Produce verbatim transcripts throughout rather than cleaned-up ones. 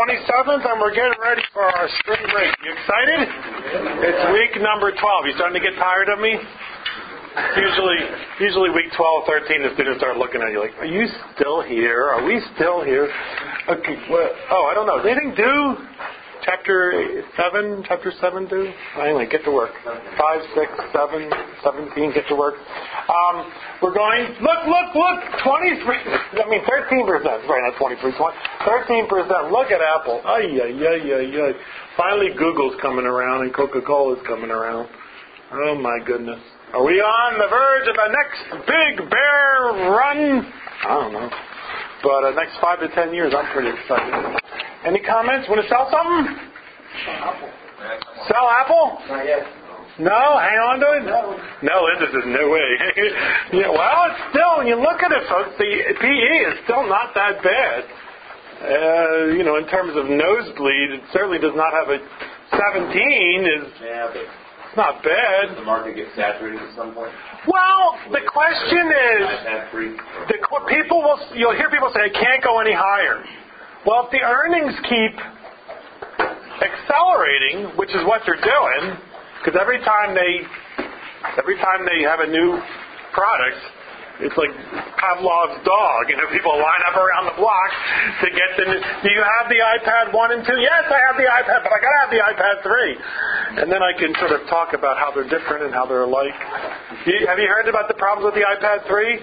twenty-seventh, and we're getting ready for our spring break. You excited? It's week number twelve. You starting to get tired of me? Usually, usually week twelve, thirteen, the students start looking at you like, are you still here? Are we still here? Okay, well, oh, I don't know. Does anything do? Chapter seven, chapter seven do? Anyway, get to work. Five, six, seven, seventeen, get to work. Um, we're going, look, look, look, twenty-three, I mean thirteen percent, sorry, not twenty-three, twenty, thirteen percent, look at Apple. Ay, ay, ay, ay, ay. Finally Google's coming around and Coca-Cola's coming around. Oh my goodness. Are we on the verge of the next big bear run? I don't know. But uh, next five to ten years, I'm pretty excited. Any comments? Want to sell something? Apple. Sell Apple? Not yet. No? Hang on to it? No. No, Linda says no way. Yeah, well, it's still, when you look at it, folks, the P E is still not that bad. Uh, you know, in terms of nosebleed, it certainly does not have a seventeen. Is Yeah, but it's not bad. does the market get saturated at some point? Well, the question is, iPad free. the qu- people will, you'll hear people say it can't go any higher. Well, if the earnings keep accelerating, which is what they're doing, because every time they, every time they have a new product, it's like Pavlov's dog. You know, people line up around the block to get the new. Do you have the iPad one and two? Yes, I have the iPad, but I gotta have the iPad three. And then I can sort of talk about how they're different and how they're alike. You, have you heard about the problems with the iPad three?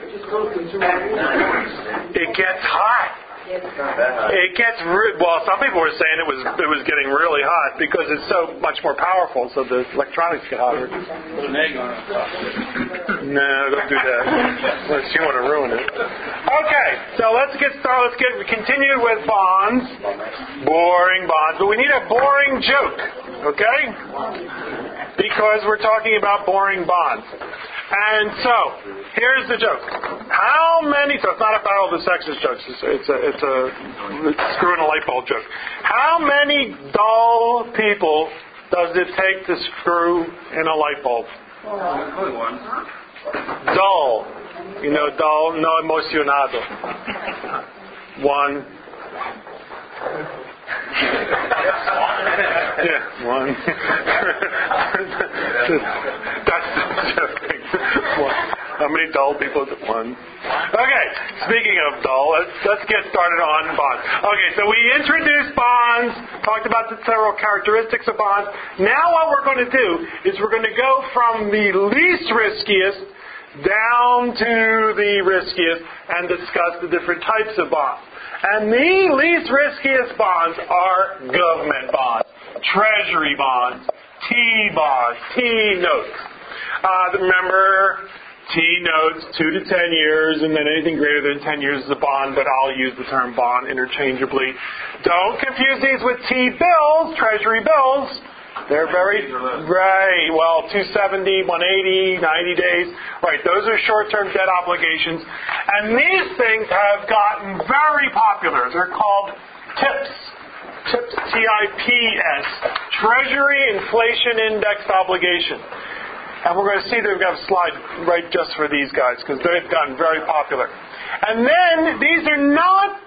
It gets hot. It gets re- well. Some people were saying it was it was getting really hot because it's so much more powerful. So the electronics get hotter. Put an egg on it. No, don't do that. Unless you want to ruin it. Okay, so let's get started. Let's get continue with bonds. Boring bonds, but we need a boring joke. Okay, because we're talking about boring bonds. And so, here's the joke. How many, so it's not a battle of the sexes joke, it's a, it's a, it's a it's screw in a light bulb joke. How many dull people does it take to screw in a light bulb? Only one. Dull. You know, dull, no emocionado. One. Yeah, one. That's the joke. One. How many dull people is it? One. Okay, speaking of dull, let's, let's get started on bonds. Okay, so we introduced bonds, talked about the several characteristics of bonds. Now what we're going to do is we're going to go from the least riskiest down to the riskiest and discuss the different types of bonds. And the least riskiest bonds are government bonds, treasury bonds, T-bonds, T-notes. Uh, remember, T-notes, two to ten years, and then anything greater than ten years is a bond, but I'll use the term bond interchangeably. Don't confuse these with T-bills, treasury bills. They're very, right, well, two seventy, one eighty, ninety days. Right, those are short-term debt obligations. And these things have gotten very popular. They're called TIPS. TIPS, T I P S. Treasury Inflation Indexed Obligation. And we're going to see that we've got a slide right just for these guys because they've gotten very popular. And then these are not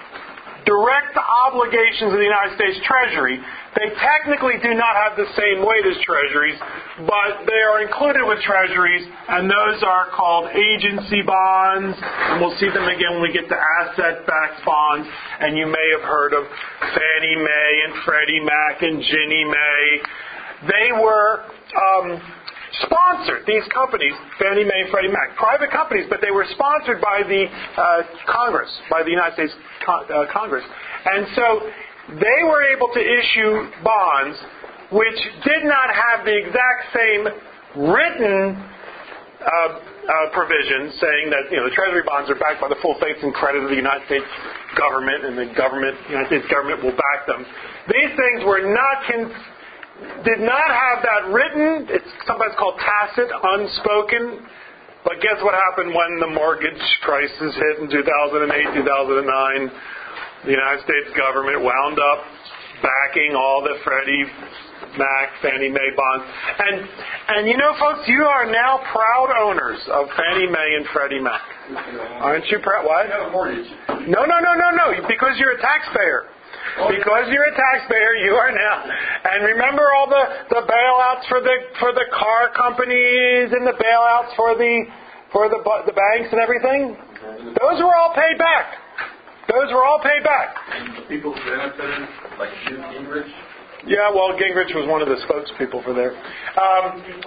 direct obligations of the United States Treasury. They technically do not have the same weight as Treasuries, but they are included with Treasuries, and those are called agency bonds. And we'll see them again when we get to asset-backed bonds. And you may have heard of Fannie Mae and Freddie Mac and Ginnie Mae. They were um, sponsored, these companies, Fannie Mae and Freddie Mac, private companies, but they were sponsored by the uh, Congress, by the United States con- uh, Congress. And so they were able to issue bonds which did not have the exact same written uh, uh, provisions saying that, you know, the Treasury bonds are backed by the full faith and credit of the United States government, and the government, the United States government will back them. These things were not con- did not have that written. It's sometimes called tacit, unspoken. But guess what happened when the mortgage crisis hit in two thousand eight, two thousand nine? The United States government wound up backing all the Freddie Mac, Fannie Mae bonds. And, and you know, folks, you are now proud owners of Fannie Mae and Freddie Mac. Aren't you proud? What? I have a mortgage. No, no, no, no, no, because you're a taxpayer. Because you're a taxpayer, you are now. And remember all the, the bailouts for the for the car companies and the bailouts for the for the the banks and everything? Those were all paid back. Those were all paid back. People who benefited, like Newt Gingrich. Yeah, well, Gingrich was one of the spokespeople for there. Um,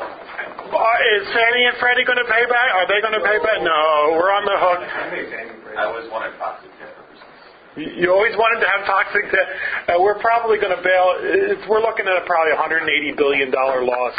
is Fannie and Freddie going to pay back? Are they going to pay back? No, we're on the hook. I always wanted toxic debt. You always wanted to have toxic debt. Uh, we're probably going to bail. It's, we're looking at a probably one hundred eighty billion dollars loss.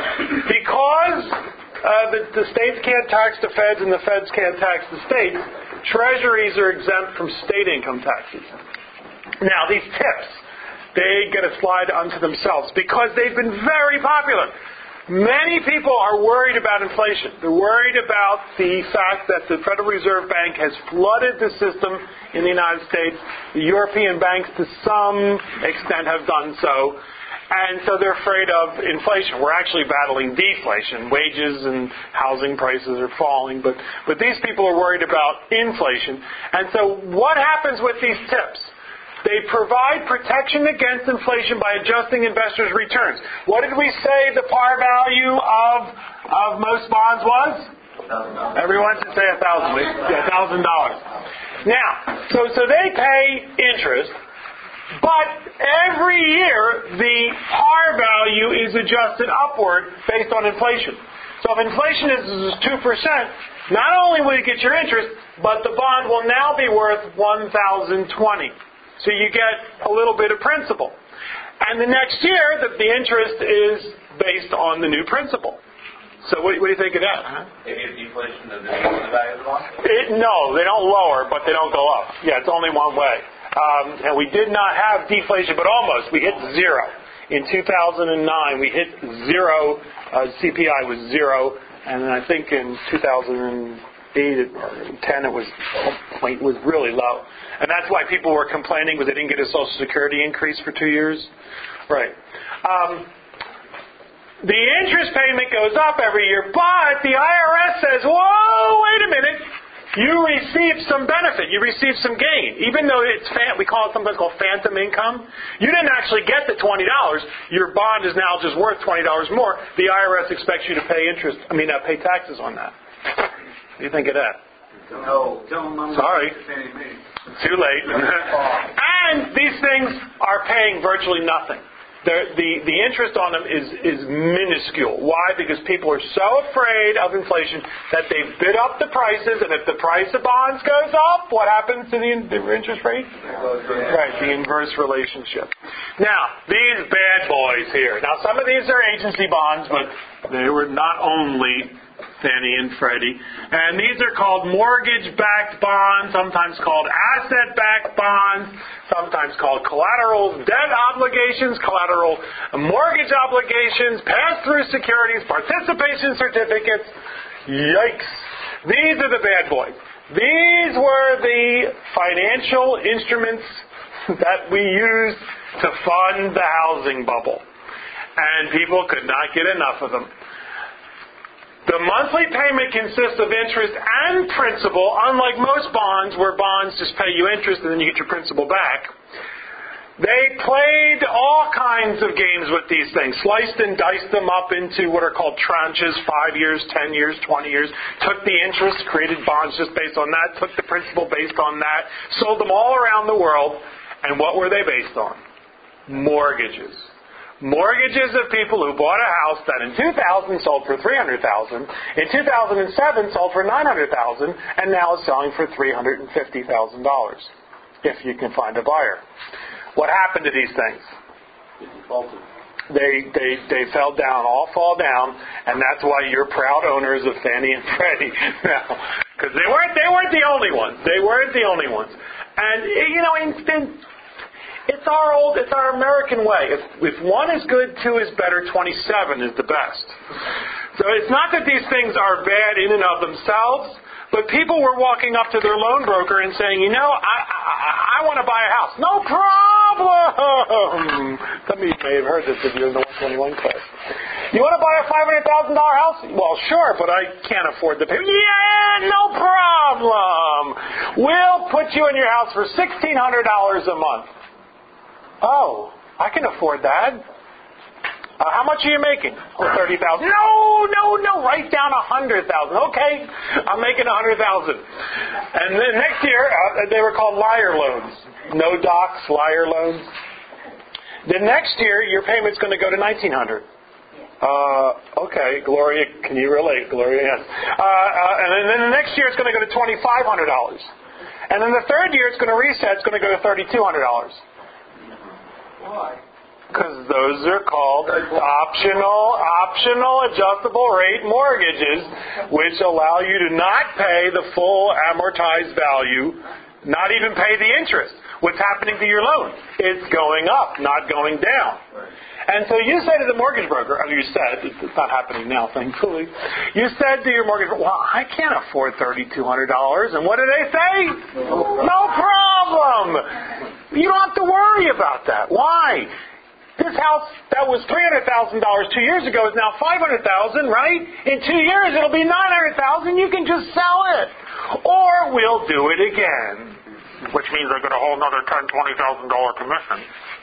Because uh, the, the states can't tax the feds and the feds can't tax the states, treasuries are exempt from state income taxes. Now, these tips, they get a slide unto themselves because they've been very popular. Many people are worried about inflation. They're worried about the fact that the Federal Reserve Bank has flooded the system in the United States. The European banks, to some extent, have done so. And so they're afraid of inflation. We're actually battling deflation. Wages and housing prices are falling. But, but these people are worried about inflation. And so what happens with these tips? They provide protection against inflation by adjusting investors' returns. What did we say the par value of of most bonds was? Everyone should say a thousand. Yeah, a thousand dollars. Now, so so they pay interest, but every year the par value is adjusted upward based on inflation. So if inflation is two percent, not only will you get your interest, but the bond will now be worth one thousand twenty. So you get a little bit of principal. And the next year, the, the interest is based on the new principal. So what, what do you think of that? Huh? Maybe a deflation of the value of the bond? It, no, they don't lower, but they don't go up. Yeah, it's only one way. Um, and we did not have deflation, but almost. We hit zero. In two thousand nine, we hit zero. Uh, C P I was zero. And then I think in two thousand eight or ten, it was, it was really low. And that's why people were complaining because they didn't get a Social Security increase for two years. Right. Um, the interest payment goes up every year, but the I R S says, whoa, wait a minute. You receive some benefit. You receive some gain. Even though it's, we call it sometimes called phantom income. You didn't actually get the twenty dollars. Your bond is now just worth twenty dollars more. The I R S expects you to pay interest, I mean, uh, pay taxes on that. What do you think of that? No. Tell them I'm Sorry. not Too late. And these things are paying virtually nothing. The, the, the interest on them is, is minuscule. Why? Because people are so afraid of inflation that they bid up the prices, and if the price of bonds goes up, what happens to the, the interest rate? Right, the inverse relationship. Now, these bad boys here. Now, some of these are agency bonds, but they were not only Fannie and Freddie. And these are called mortgage-backed bonds, sometimes called asset-backed bonds, sometimes called collateral debt obligations, collateral mortgage obligations, pass-through securities, participation certificates. Yikes. These are the bad boys. These were the financial instruments that we used to fund the housing bubble. And people could not get enough of them. The monthly payment consists of interest and principal, unlike most bonds where bonds just pay you interest and then you get your principal back. They played all kinds of games with these things, sliced and diced them up into what are called tranches, five years, ten years, twenty years, took the interest, created bonds just based on that, took the principal based on that, sold them all around the world, and what were they based on? Mortgages. Mortgages of people who bought a house that in two thousand sold for three hundred thousand dollars, in two thousand seven sold for nine hundred thousand dollars, and now is selling for three hundred fifty thousand dollars, if you can find a buyer. What happened to these things? They, they, they fell down, all fall down, and that's why you're proud owners of Fannie and Freddie now. Because they weren't, they weren't the only ones. They weren't the only ones. And, you know, in, in, it's our old, it's our American way. If, if one is good, two is better, twenty-seven is the best. So it's not that these things are bad in and of themselves, but people were walking up to their loan broker and saying, you know, I, I, I want to buy a house. No problem. Some of you may have heard this if you're in the one twenty-one class. You want to buy a five hundred thousand dollars house? Well, sure, but I can't afford the payment. Yeah, no problem. We'll put you in your house for sixteen hundred dollars a month. Oh, I can afford that. Uh, how much are you making? Oh, thirty thousand. No, no, no. Write down a hundred thousand. Okay, I'm making a hundred thousand. And then next year, uh, they were called liar loans. No docs, liar loans. The next year, your payment's going to go to nineteen hundred. Uh, okay, Gloria, can you relate? Gloria, yes. Uh, uh, and then, then the next year, it's going to go to twenty-five hundred dollars. And then the third year, it's going to reset. It's going to go to thirty-two hundred dollars. Why? Because those are called optional, optional adjustable rate mortgages, which allow you to not pay the full amortized value, not even pay the interest. What's happening to your loan? It's going up, not going down. And so you say to the mortgage broker, or you said, it's not happening now, thankfully, you said to your mortgage broker, well, I can't afford thirty-two hundred dollars. And what do they say? No problem. You don't have to worry about that. Why? This house that was three hundred thousand dollars two years ago is now five hundred thousand dollars, right? In two years it'll be nine hundred thousand dollars. You can just sell it. Or we'll do it again. Which means I get a whole another ten thousand dollars, twenty thousand dollars commission.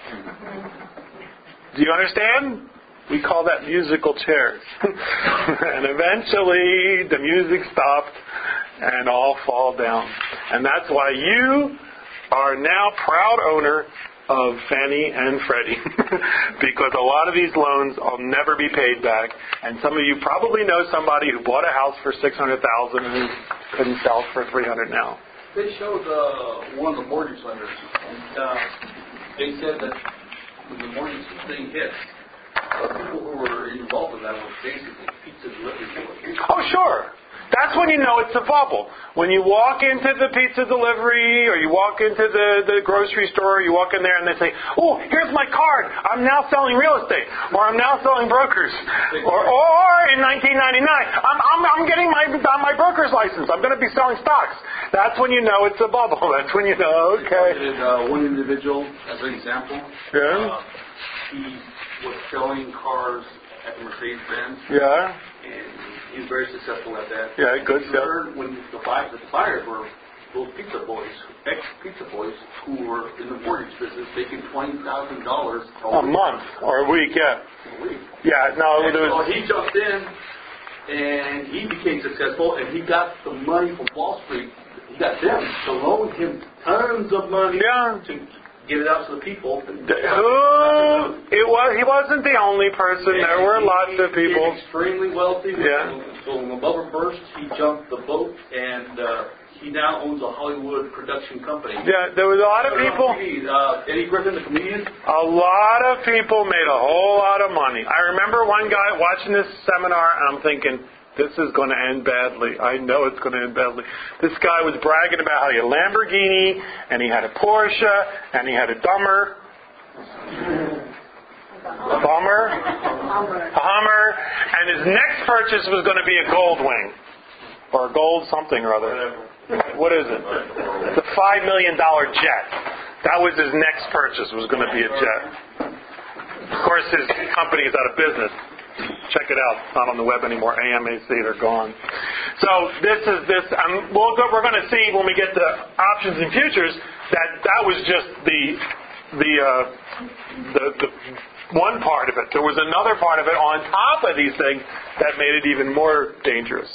Do you understand? We call that musical chairs. And eventually the music stopped and all fall down. And that's why you are now proud owner of Fannie and Freddie. Because a lot of these loans will never be paid back. And some of you probably know somebody who bought a house for six hundred thousand dollars and couldn't sell it for three hundred thousand dollars now. They showed uh, one of the mortgage lenders, and uh, they said that when the mortgage thing hit, the people who were involved in that were basically pizza delivery boys. Oh, sure. That's when you know it's a bubble. When you walk into the pizza delivery or you walk into the, the grocery store, you walk in there and they say, oh, here's my card. I'm now selling real estate. Or I'm now selling brokers. Or, or in nineteen ninety-nine, I'm, I'm, I'm getting my, my broker's license. I'm going to be selling stocks. That's when you know it's a bubble. That's when you know, okay. And, uh, one individual, as an example, Yeah. uh, he was selling cars at Mercedes-Benz. Yeah. And he's very successful at that. Yeah, good He stuff. learned when the buyers, the buyers were those pizza boys, ex-pizza boys, who were in the mortgage business making twenty thousand dollars A month or a week, yeah. a week. Yeah, no, And there so was, he jumped in, and he became successful, and he got the money from Wall Street. He got them to loan him tons of money Yeah. to get it out to the people. who, it was, he wasn't the only person. There were lots of He people. became extremely wealthy. Yeah. So when the bubble burst, he jumped the boat, and uh, he now owns a Hollywood production company. Yeah, there was a lot of people. Uh, Eddie Griffin, the comedian. A lot of people made a whole lot of money. I remember one guy watching this seminar, and I'm thinking, this is going to end badly. I know it's going to end badly. This guy was bragging about how he had a Lamborghini, and he had a Porsche, and he had a Dummer. A Bummer. A Hummer. And his next purchase was going to be a Goldwing. Or a Gold something or other. What is it? The five million dollars jet. That was his next purchase, was going to be a jet. Of course, his company is out of business. Check it out. It's not on the web anymore. A M A C, they're gone. So this is this. Um, we'll go, we're going to see when we get to options and futures that that was just the the, uh, the the one part of it. There was another part of it on top of these things that made it even more dangerous.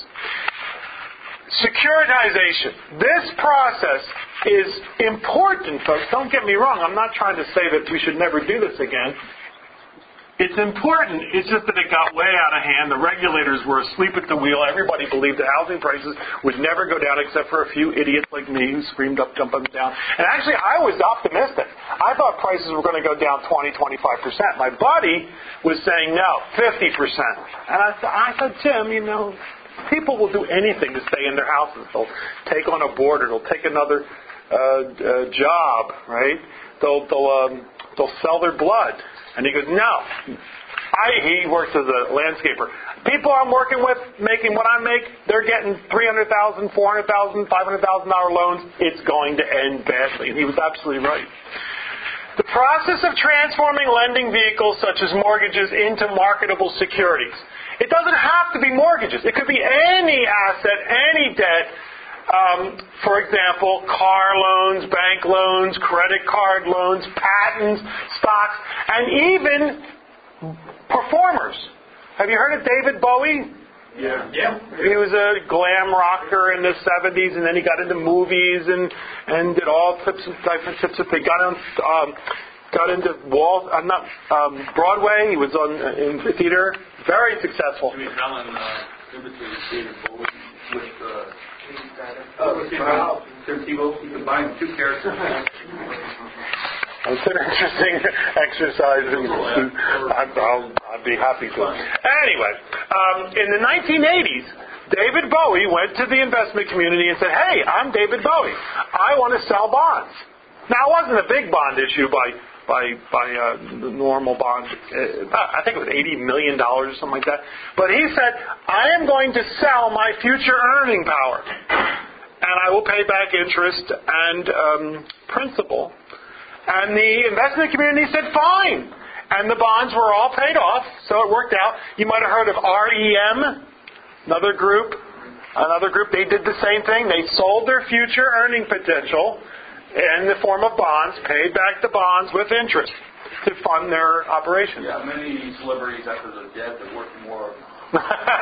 Securitization. This process is important, folks. Don't get me wrong. I'm not trying to say that we should never do this again. It's important. It's just that it got way out of hand. The regulators were asleep at the wheel. Everybody believed the housing prices would never go down except for a few idiots like me who screamed up, jump up and down. And actually, I was optimistic. I thought prices were going to go down twenty, twenty-five percent. My buddy was saying, no, fifty percent. And I, I said, Tim, you know, people will do anything to stay in their houses. They'll take on a boarder. They'll take another uh, uh, job, right? They'll, they'll, um, they'll sell their blood. And he goes, no. I, he works as a landscaper. People I'm working with making what I make, they're getting three hundred thousand dollars, four hundred thousand dollars, five hundred thousand dollars loans. It's going to end badly. And he was absolutely right. The process of transforming lending vehicles such as mortgages into marketable securities. It doesn't have to be mortgages. It could be any asset, any debt Um, for example, car loans, bank loans, credit card loans, patents, stocks, and even performers. Have you heard of David Bowie? Yeah. Yeah. He was a glam rocker in the seventies, and then he got into movies and and did all types of different types of things. Got on, um, got into Wall, uh, not um, Broadway. He was on uh, in the theater. Very successful. Jimmy Fallon uh, imitated David Bowie with uh, oh, Tim Tebow. He combined two characters. It's an interesting exercise, and I'd, I'll, I'd be happy to. Anyway, um, in the nineteen eighties, David Bowie went to the investment community and said, "Hey, I'm David Bowie. I want to sell bonds." Now, it wasn't a big bond issue by by by uh, the normal bond. Uh, I think it was eighty million dollars or something like that. But he said, "I am going to sell my future earning power, and I will pay back interest and um, principal." And the investment community said, fine. And the bonds were all paid off, so it worked out. You might have heard of R E M, another group. Another group, they did the same thing. They sold their future earning potential in the form of bonds, paid back the bonds with interest to fund their operations. Yeah, many celebrities after they're dead that work more. They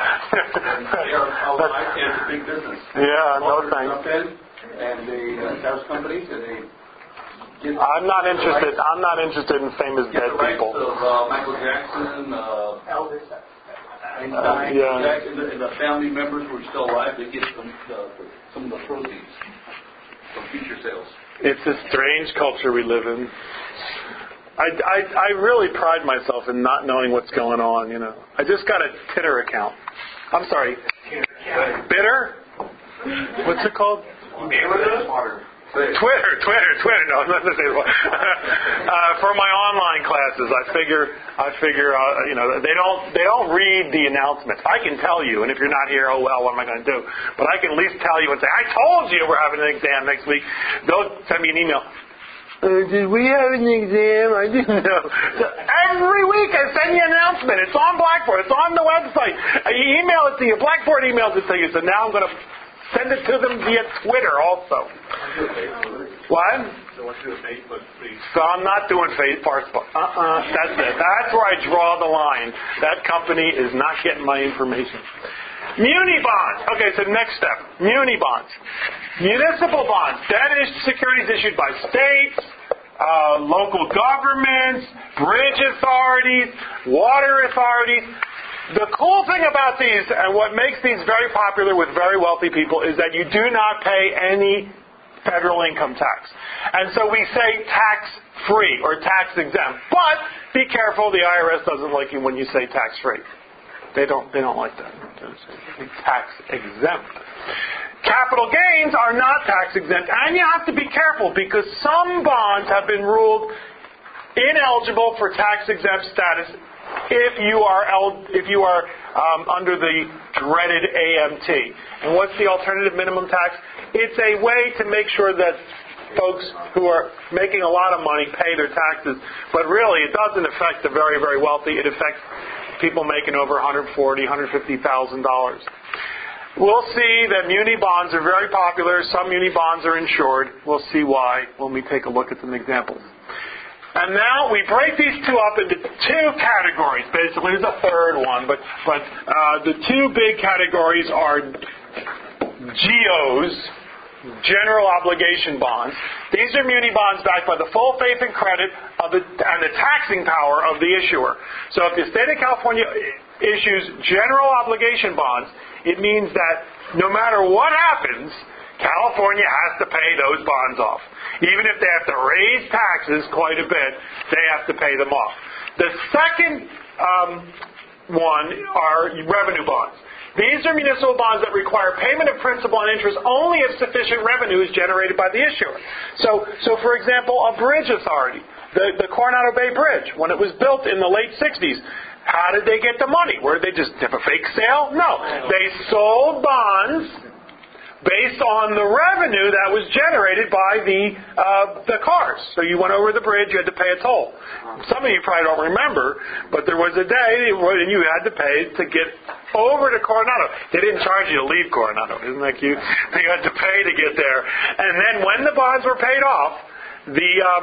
are, oh, I it's a big business. Yeah, no Jump thanks. in, and they uh, have companies, and they Get I'm not interested. I'm not interested in famous dead the people. Of, uh, Michael Jackson, uh, Elvis, Einstein, uh, yeah. Jackson, and, the, and the family members who are still alive. They get some, uh, some of the proceeds from future sales. It's a strange culture we live in. I, I, I really pride myself in not knowing what's going on. You know, I just got a Twitter account. I'm sorry, Bitter. What's it called? Twitter. Twitter, Twitter, Twitter. No, I'm not going to say the uh, for my online classes, I figure, I figure, uh, you know, they don't, they don't read the announcements. I can tell you, and if you're not here, oh well, what am I going to do? But I can at least tell you and say, I told you we're having an exam next week. They'll send me an email. Uh, did we have an exam? I didn't know. So every week I send you an announcement. It's on Blackboard. It's on the website. I email it to you. Blackboard emails it to you. So now I'm going to send it to them via Twitter also. What? So I'm not doing Facebook. Uh-uh. That's it. That's where I draw the line. That company is not getting my information. Muni bonds. Okay, so next step. Muni bonds. Municipal bonds. Debt is securities issued by states, uh, local governments, bridge authorities, water authorities. The cool thing about these, and what makes these very popular with very wealthy people, is that you do not pay any federal income tax. And so we say tax-free or tax-exempt. But be careful, the I R S doesn't like you when you say tax-free. They don't, they don't like that. Tax-exempt. Capital gains are not tax-exempt. And you have to be careful because some bonds have been ruled ineligible for tax-exempt status if you are el- if you are um, under the dreaded A M T. And what's the alternative minimum tax? It's a way to make sure that folks who are making a lot of money pay their taxes, but really it doesn't affect the very, very wealthy. It affects people making over one hundred forty thousand dollars, one hundred fifty thousand dollars. We'll see that muni bonds are very popular. Some muni bonds are insured. We'll see why when we take a look at some examples. And now we break these two up into two categories. Basically, there's a third one, but but uh, the two big categories are G Os, general obligation bonds. These are muni bonds backed by the full faith and credit of the and the taxing power of the issuer. So if the state of California issues general obligation bonds, it means that no matter what happens, California has to pay those bonds off. Even if they have to raise taxes quite a bit, they have to pay them off. The second um, one are revenue bonds. These are municipal bonds that require payment of principal and interest only if sufficient revenue is generated by the issuer. So, so for example, a bridge authority, the, the Coronado Bay Bridge, when it was built in the late sixties, how did they get the money? Where did they just have a fake sale? No. They sold bonds based on the revenue that was generated by the uh, the cars. So you went over the bridge, you had to pay a toll. Some of you probably don't remember, but there was a day when you had to pay to get over to Coronado. They didn't charge you to leave Coronado. Isn't that cute? You had to pay to get there. And then when the bonds were paid off, the um,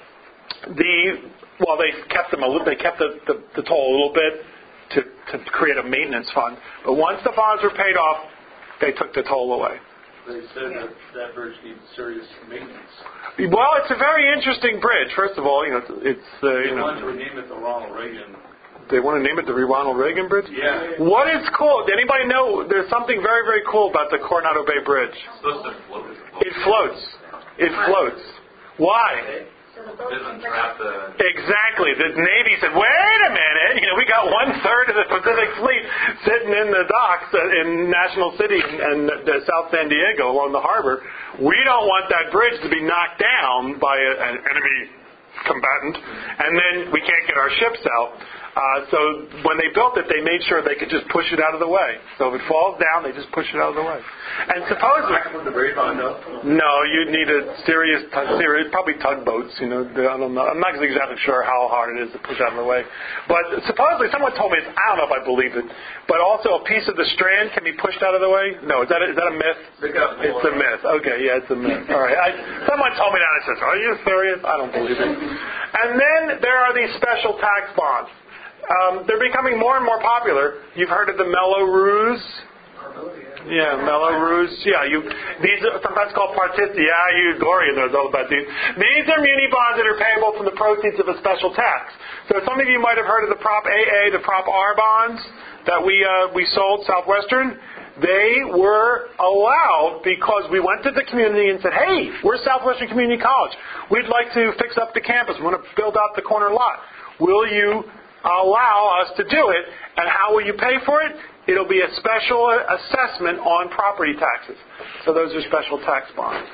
the well, they kept them a little. They kept the, the, the toll a little bit to to create a maintenance fund. But once the bonds were paid off, they took the toll away. They said that that bridge needs serious maintenance. Well, it's a very interesting bridge. First of all, you know, it's uh, They you know. wanted to rename it the Ronald Reagan. They want to name it the Ronald Reagan Bridge? Yeah. What is cool? Does anybody know? There's something very, very cool about the Coronado Bay Bridge. It's supposed to float. It floats. It floats. Why? It doesn't trap the... Exactly. The Navy said, wait a minute. You know, we got one third of the Pacific Fleet sitting in the docks in National City and South San Diego along the harbor. We don't want that bridge to be knocked down by a, an enemy combatant, and then we can't get our ships out. Uh, so when they built it, they made sure they could just push it out of the way. So if it falls down, they just push it out of the way. And supposedly, the very up. no, you'd need a serious, serious, probably tugboats. You know, I don't know. I'm not exactly sure how hard it is to push out of the way. But supposedly, someone told me, it's, I don't know if I believe it, but also a piece of the strand can be pushed out of the way. No, is that a, is that a myth? It's a myth. Okay, yeah, it's a myth. All right. I, someone told me that. I said, are you serious? I don't believe it. And then there are these special tax bonds. Um, they're becoming more and more popular. You've heard of the Mello-Roos? Yeah, Mello-Roos. Yeah, you. These are sometimes called partic. Yeah, you Gloria knows all about these. These are muni bonds that are payable from the proceeds of a special tax. So some of you might have heard of the Prop A A, the Prop R bonds that we uh, we sold Southwestern. They were allowed because we went to the community and said, hey, we're Southwestern Community College. We'd like to fix up the campus. We want to build out the corner lot. Will you allow us to do it? And how will you pay for it? It'll be a special assessment on property taxes. So those are special tax bonds.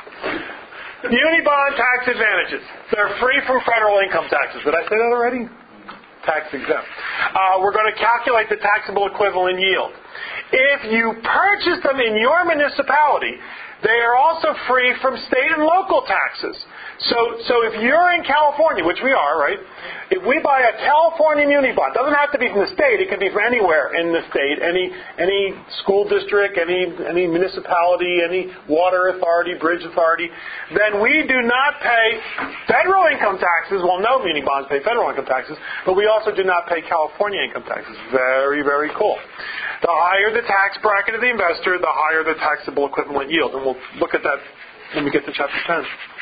Muni bond tax advantages. They're free from federal income taxes. Did I say that already? Tax exempt. Uh, we're going to calculate the taxable equivalent yield. If you purchase them in your municipality, they are also free from state and local taxes. So, so if you're in California, which we are, right? If we buy a California muni bond, doesn't have to be from the state. It can be from anywhere in the state, any any school district, any any municipality, any water authority, bridge authority. Then we do not pay federal income taxes. Well, no muni bonds pay federal income taxes, but we also do not pay California income taxes. Very, very cool. The higher the tax bracket of the investor, the higher the taxable equivalent yield, and we'll look at that when we get to chapter ten.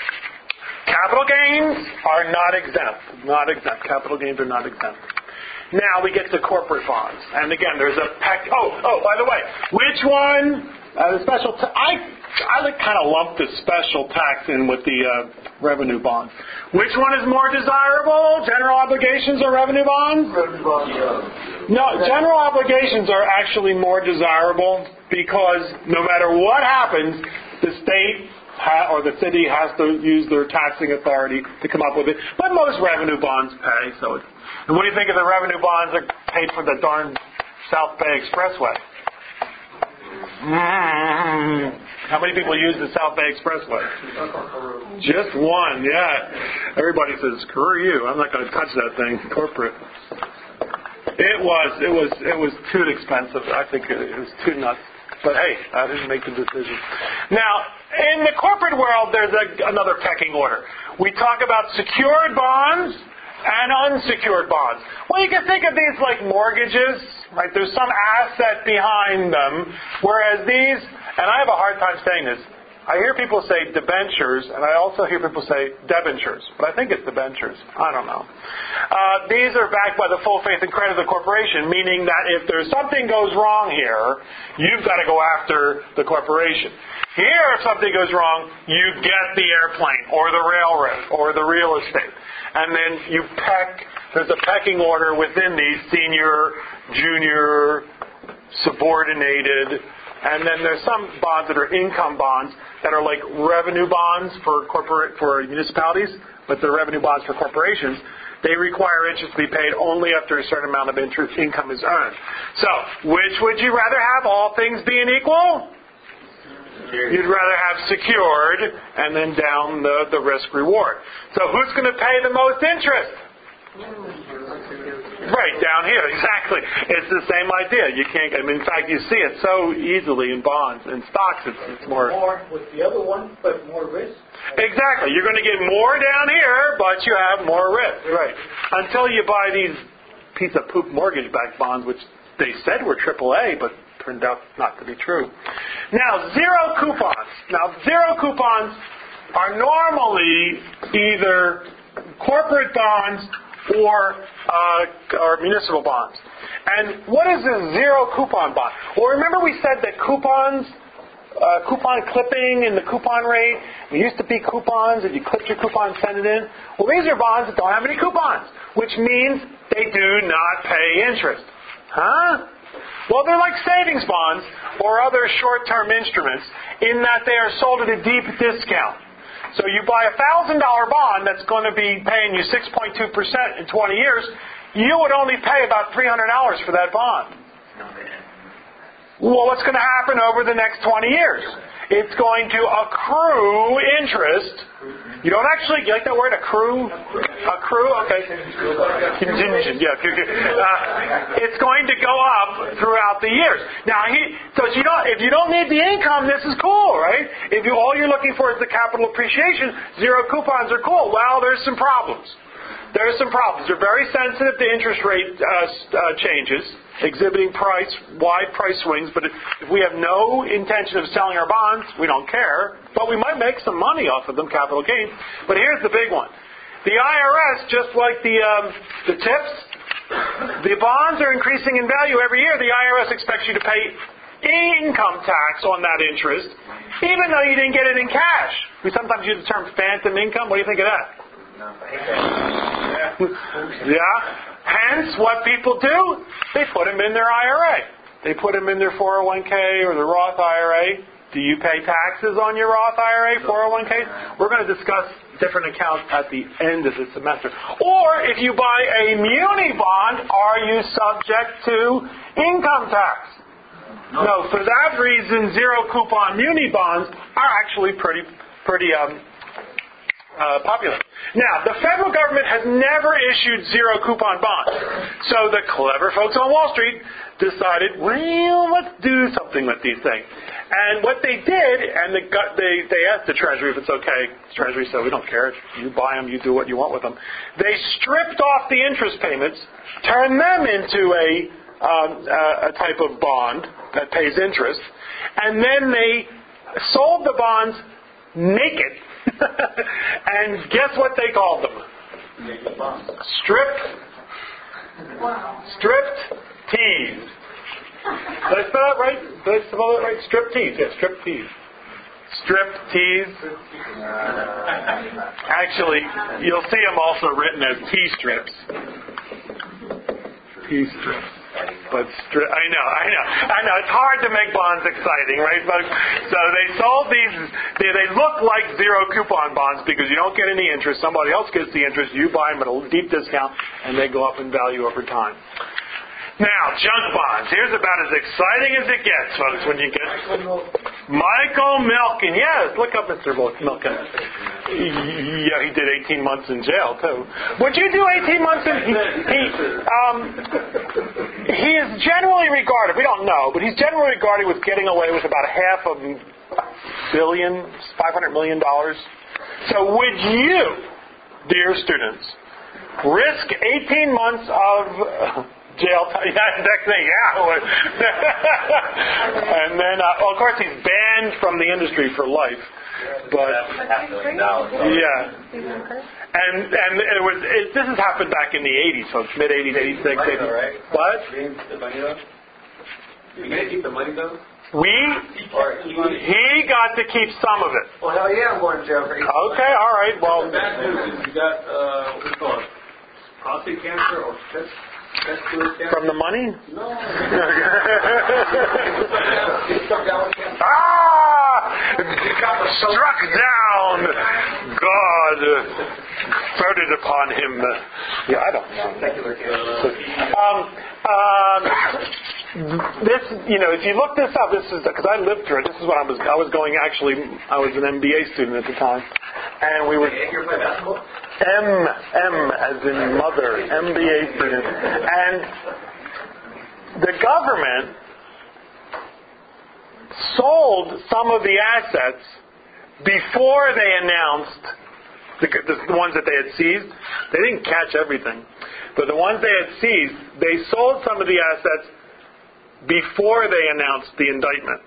Capital gains are not exempt. Not exempt. Capital gains are not exempt. Now we get to corporate bonds. And again, there's a pack. Oh, oh, by the way, which one? Uh, the special. Ta- I I kind of lump the special tax in with the uh, revenue bonds. Which one is more desirable? General obligations or revenue bonds? Revenue bonds. No, general obligations are actually more desirable because no matter what happens, the state Ha, or the city has to use their taxing authority to come up with it. But most revenue bonds pay. So, it, and what do you think of the revenue bonds that paid for the darn South Bay Expressway? Mm. How many people use the South Bay Expressway? Just one, yeah. Everybody says, screw you. I'm not going to touch that thing. Corporate. It was, it was, it was too expensive. I think it, it was too nuts. But hey, I didn't make the decision. Now, in the corporate world, there's a, another pecking order. We talk about secured bonds and unsecured bonds. Well, you can think of these like mortgages, right? There's some asset behind them, whereas these, and I have a hard time saying this, I hear people say debentures, and I also hear people say debentures, but I think it's debentures. I don't know. Uh, these are backed by the full faith and credit of the corporation, meaning that if there's something goes wrong here, you've got to go after the corporation. Here, if something goes wrong, you get the airplane, or the railroad, or the real estate. And then you peck, there's a pecking order within these, senior, junior, subordinated. And then there's some bonds that are income bonds that are like revenue bonds for corporate for municipalities, but they're revenue bonds for corporations. They require interest to be paid only after a certain amount of interest income is earned. So, which would you rather have, all things being equal? You'd rather have secured and then down the, the risk reward. So who's going to pay the most interest? Right, down here, exactly. It's the same idea. You can't, I mean, in fact, you see it so easily in bonds. In stocks, it's, it's more... More with the other one, but more risk. Exactly. You're going to get more down here, but you have more risk. Right. Until you buy these piece of poop mortgage-backed bonds, which they said were triple A, but turned out not to be true. Now, zero coupons. Now, zero coupons are normally either corporate bonds or uh, or municipal bonds. And what is a zero coupon bond? Well, remember we said that coupons, uh, coupon clipping and the coupon rate, there used to be coupons, if you clipped your coupon, send it in. Well, these are bonds that don't have any coupons, which means they do not pay interest. Huh? Well, they're like savings bonds or other short-term instruments in that they are sold at a deep discount. So you buy a one thousand dollars bond that's going to be paying you six point two percent in twenty years, you would only pay about three hundred dollars for that bond. Well, what's going to happen over the next twenty years? It's going to accrue interest. You don't actually, you like that word, accrue? Accrue? Okay. Contingent, yeah. Uh, it's going to go up throughout the years. Now, he, so you don't, if you don't need the income, this is cool, right? If you, all you're looking for is the capital appreciation, zero coupons are cool. Well, there's some problems. There's some problems. They're very sensitive to interest rate uh, uh, changes, exhibiting price, wide price swings. But if, if we have no intention of selling our bonds, we don't care. But we might make some money off of them, capital gains. But here's the big one. The I R S, just like the um, the tips, the bonds are increasing in value every year. The I R S expects you to pay income tax on that interest, even though you didn't get it in cash. We sometimes use the term phantom income. What do you think of that? Yeah. Hence, what people do, they put them in their I R A. They put them in their four oh one k or their Roth I R A. Do you pay taxes on your Roth I R A, four oh one k? We're going to discuss different accounts at the end of the semester. Or if you buy a muni bond, are you subject to income tax? No. No. For that reason, zero coupon muni bonds are actually pretty, pretty um, uh, popular. Now, the federal government has never issued zero coupon bonds. So the clever folks on Wall Street decided, well, let's do something with these things. And what they did, and the, they, they asked the Treasury if it's okay. The Treasury said, we don't care. You buy them, you do what you want with them. They stripped off the interest payments, turned them into a, um, a type of bond that pays interest, and then they sold the bonds naked. And guess what they called them? Stripped. Wow. Stripped teased. Did I spell that right? Did I spell that right? Strip tease. Yeah, strip tease. Strip tease. Actually, you'll see them also written as T-strips. T-strips. But stri- I know, I know, I know. It's hard to make bonds exciting, right, folks? So they sold these. They, they look like zero coupon bonds because you don't get any interest. Somebody else gets the interest. You buy them at a deep discount, and they go up in value over time. Now, junk bonds. Here's about as exciting as it gets, folks, when you get... Michael Milken. Yes, look up Mister Milken. Yeah, he did eighteen months in jail, too. Would you do eighteen months in... He, he, um, he is generally regarded, we don't know, but he's generally regarded with getting away with about a half a billion, five hundred million dollars. So would you, dear students, risk eighteen months of... jail time. Yeah, next thing, yeah. And then, uh, well, of course, he's banned from the industry for life. But yeah, and and it was it, this has happened back in the eighties, folks, mid eighties, eighty-six, eighty. What? You gonna keep the money though? We he got to keep some of it. Well, hell yeah, I'm going to jail for eight. Okay, all right. Well, the bad news is you got uh, what's it called? Prostate cancer or test. From the money? No. ah! Struck down! God. voted upon him. The, yeah, I don't know. Secular Um, um, this, you know, if you look this up, this is because I lived through it. This is when I was I was going actually. I was an M B A student at the time, and we were M M as in mother, M B A student, and the government sold some of the assets before they announced the, the ones that they had seized. They didn't catch everything, but the ones they had seized, they sold some of the assets before they announced the indictment.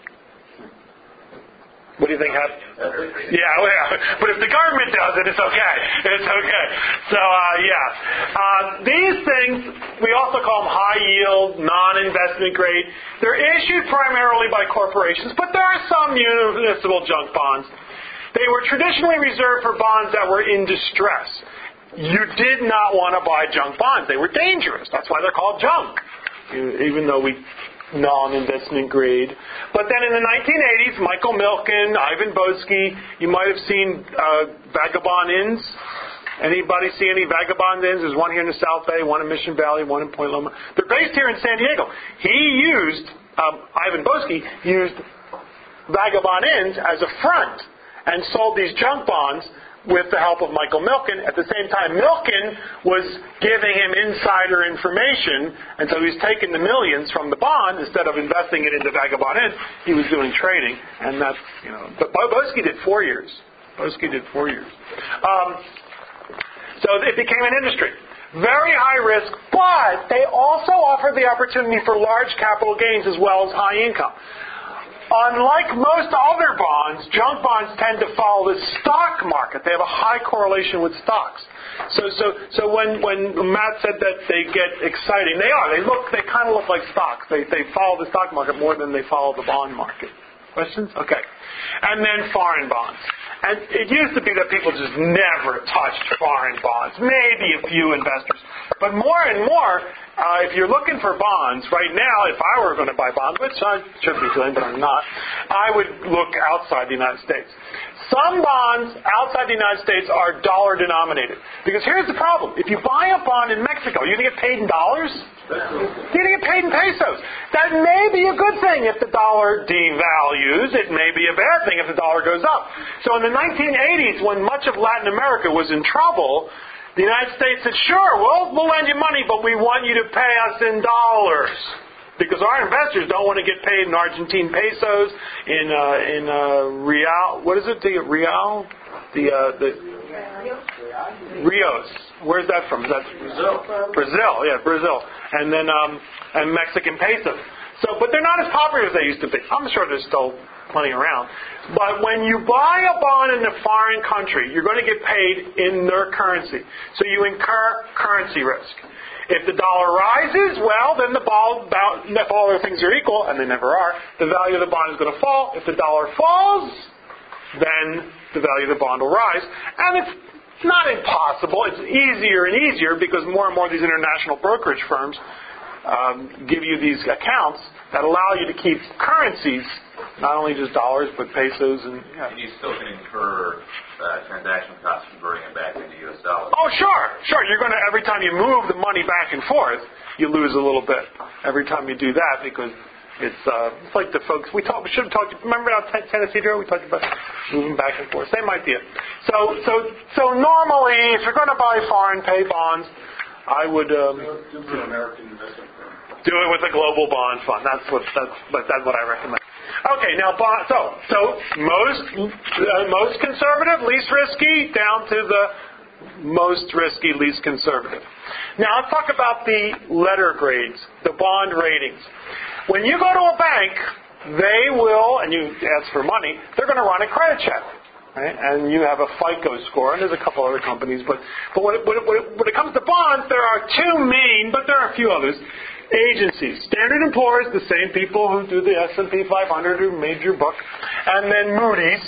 What do you think happened? Yeah, well, yeah, but if the government does it, it's okay. It's okay. So, uh, yeah. Uh, these things, we also call them high yield, non-investment grade. They're issued primarily by corporations, but there are some municipal junk bonds. They were traditionally reserved for bonds that were in distress. You did not want to buy junk bonds. They were dangerous. That's why they're called junk, even though we non-investment grade. But then in the nineteen eighties, Michael Milken, Ivan Boesky, you might have seen uh, Vagabond Inns. Anybody see any Vagabond Inns? There's one here in the South Bay, one in Mission Valley, one in Point Loma. They're based here in San Diego. He used, um, Ivan Boesky used Vagabond Inns as a front and sold these junk bonds with the help of Michael Milken. At the same time, Milken was giving him insider information, and so he was taking the millions from the bond instead of investing it into Vagabond Inns. He was doing trading, and that's, you know, but Boesky did four years. Boesky did four years. Um, so it became an industry. Very high risk, but they also offered the opportunity for large capital gains as well as high income. Unlike most other bonds, junk bonds tend to follow the stock market. They have a high correlation with stocks. So, so, so when, when Matt said that they get exciting, they are. They look. They kind of look like stocks. They, they follow the stock market more than they follow the bond market. Questions? Okay. And then foreign bonds. And it used to be that people just never touched foreign bonds. Maybe a few investors. But more and more, uh, if you're looking for bonds, right now, if I were going to buy bonds, which I should be doing, but I'm not, I would look outside the United States. Some bonds outside the United States are dollar denominated. Because here's the problem. If you buy a bond in Mexico, you're going to get paid in dollars? You're going to get paid in pesos. That may be a good thing if the dollar devalues. It may be a bad thing if the dollar goes up. So in the nineteen eighties, when much of Latin America was in trouble, the United States said, sure, we'll, we'll lend you money, but we want you to pay us in dollars. Because our investors don't want to get paid in Argentine pesos, in uh, in uh, real. What is it? The real, the uh, the Rios. Where's that from? Is that Brazil? Brazil, yeah, Brazil, and then um, and Mexican pesos. So, but they're not as popular as they used to be. I'm sure there's still plenty around. But when you buy a bond in a foreign country, you're going to get paid in their currency. So you incur currency risk. If the dollar rises, well, then the ball, if all other things are equal, and they never are, the value of the bond is going to fall. If the dollar falls, then the value of the bond will rise. And it's not impossible. It's easier and easier because more and more of these international brokerage firms um, give you these accounts that allow you to keep currencies, not only just dollars, but pesos. And, yeah. And you still can incur uh, transaction costs converting it back into U S dollars. Oh, sure, sure. You're going to, every time you move the money back and forth, you lose a little bit. Every time you do that, because it's uh, it's like the folks, we, talk, we should have talked, remember our Tennessee drill? We talked about moving back and forth. Same idea. So, so, so normally, if you're going to buy foreign pay bonds, I would um, Do an American investment firm. do it with a global bond fund. That's what that's but that's what I recommend. Okay, now bond. So so most uh, most conservative, least risky, down to the most risky, least conservative. Now let's talk about the letter grades, the bond ratings. When you go to a bank, they will, and you ask for money, they're going to run a credit check. Right? And you have a FICO score, and there's a couple other companies, but but when it, when, it, when it comes to bonds, there are two main, but there are a few others, agencies. Standard and Poor's, the same people who do the S and P five hundred, who made your book, and then Moody's,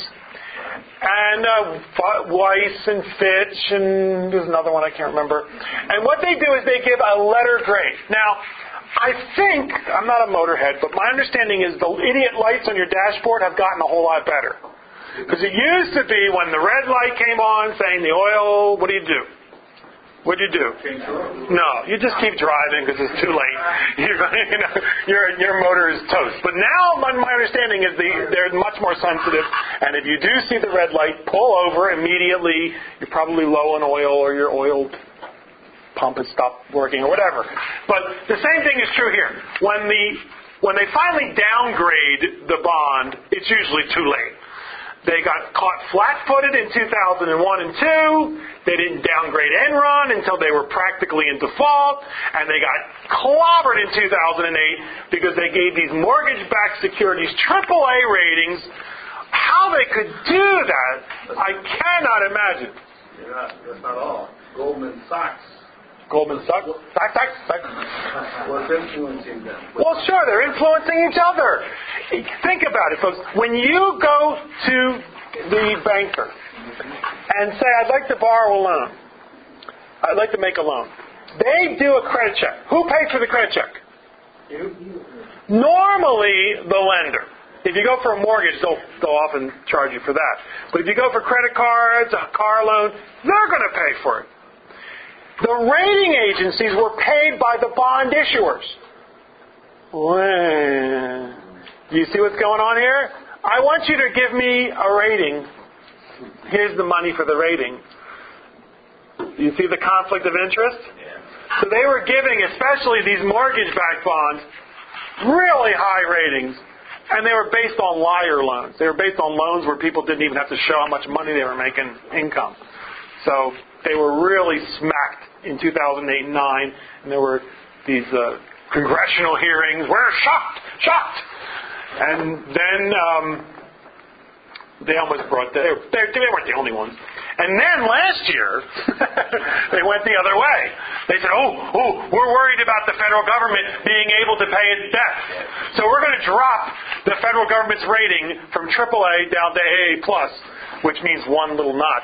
and uh, Weiss and Fitch, and there's another one I can't remember. And what they do is they give a letter grade. Now, I think, I'm not a motorhead, but my understanding is the idiot lights on your dashboard have gotten a whole lot better. Because it used to be when the red light came on saying the oil, what do you do? What'd you do? Change the road. No, you just keep driving because it's too late. You're, you know, your your motor is toast. But now my, my understanding is the, they're much more sensitive, and if you do see the red light, pull over immediately. You're probably low on oil, or your oil pump has stopped working, or whatever. But the same thing is true here. When the when they finally downgrade the bond, it's usually too late. They got caught flat-footed in two thousand one and two. They didn't downgrade Enron until they were practically in default. And they got clobbered in two thousand eight because they gave these mortgage-backed securities triple A ratings. How they could do that, I cannot imagine. Yeah, that's not all. Goldman Sachs Goldman Sachs? Sachs, Sachs, Sachs. was influencing them. Well, sure, they're influencing each other. Think about it, folks. When you go to the banker and say, I'd like to borrow a loan, I'd like to make a loan, they do a credit check. Who pays for the credit check? You? Normally, the lender. If you go for a mortgage, they'll, they'll often charge you for that. But if you go for credit cards, a car loan, they're going to pay for it. The rating agencies were paid by the bond issuers. Well, do you see what's going on here? I want you to give me a rating. Here's the money for the rating. You see the conflict of interest? Yeah. So they were giving, especially these mortgage-backed bonds, really high ratings. And they were based on liar loans. They were based on loans where people didn't even have to show how much money they were making income. So they were really smacked in two thousand eight and nine, and there were these uh, congressional hearings. We're shocked, shocked. And then um, they almost brought, they, they, they weren't the only ones. And then last year, they went the other way. They said, oh, oh, we're worried about the federal government being able to pay its debts. So we're going to drop the federal government's rating from triple A down to A A plus, which means one little notch.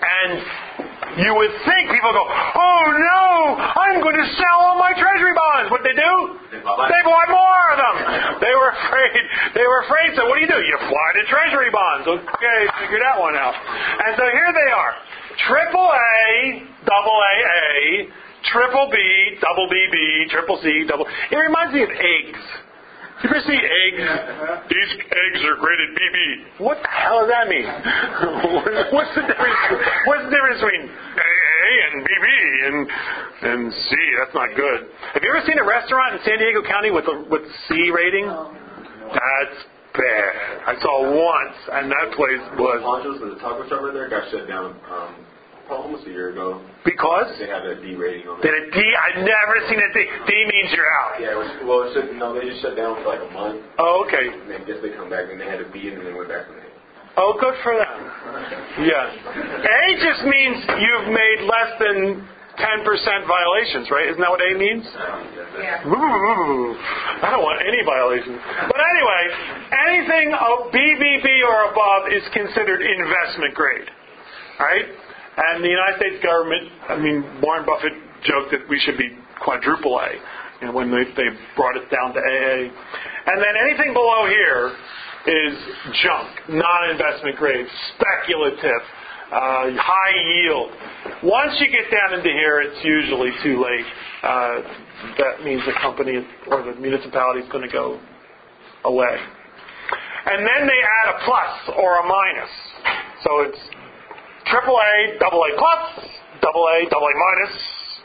And you would think people go, oh no, I'm going to sell all my treasury bonds. What they do? They buy more of them. They were afraid. They were afraid. So what do you do? You fly to treasury bonds. Okay, figure that one out. And so here they are. Triple A, double A A, triple B, double B B, triple C, double. It reminds me of eggs. You ever see eggs? These eggs are graded B B. What the hell does that mean? What's the difference? What's the difference between A A and B B and and C? That's not good. Have you ever seen a restaurant in San Diego County with a with C rating? That's bad. I saw once, and that place was. Ponchos and the taco shop right there got shut down um, almost a year ago. Because? They had a D rating on it. Did a D? I've never seen a D. D means you're out. Yeah, it was, well, it should, no, they just shut down for like a month. Oh, okay. And then I guess they come back and they had a B and then they went back to the A. Oh, good for them. Yes. A just means you've made less than ten percent violations, right? Isn't that what A means? Yeah. Ooh, I don't want any violations. But anyway, anything B B B or above is considered investment grade. Right? And the United States government, I mean, Warren Buffett joked that we should be quadruple A, you know, when they, they brought it down to A A. And then anything below here is junk, non-investment grade, speculative, uh, high yield. Once you get down into here, it's usually too late. Uh, that means the company or the municipality is going to go away. And then they add a plus or a minus. So it's triple A, double A plus, double A, double A minus,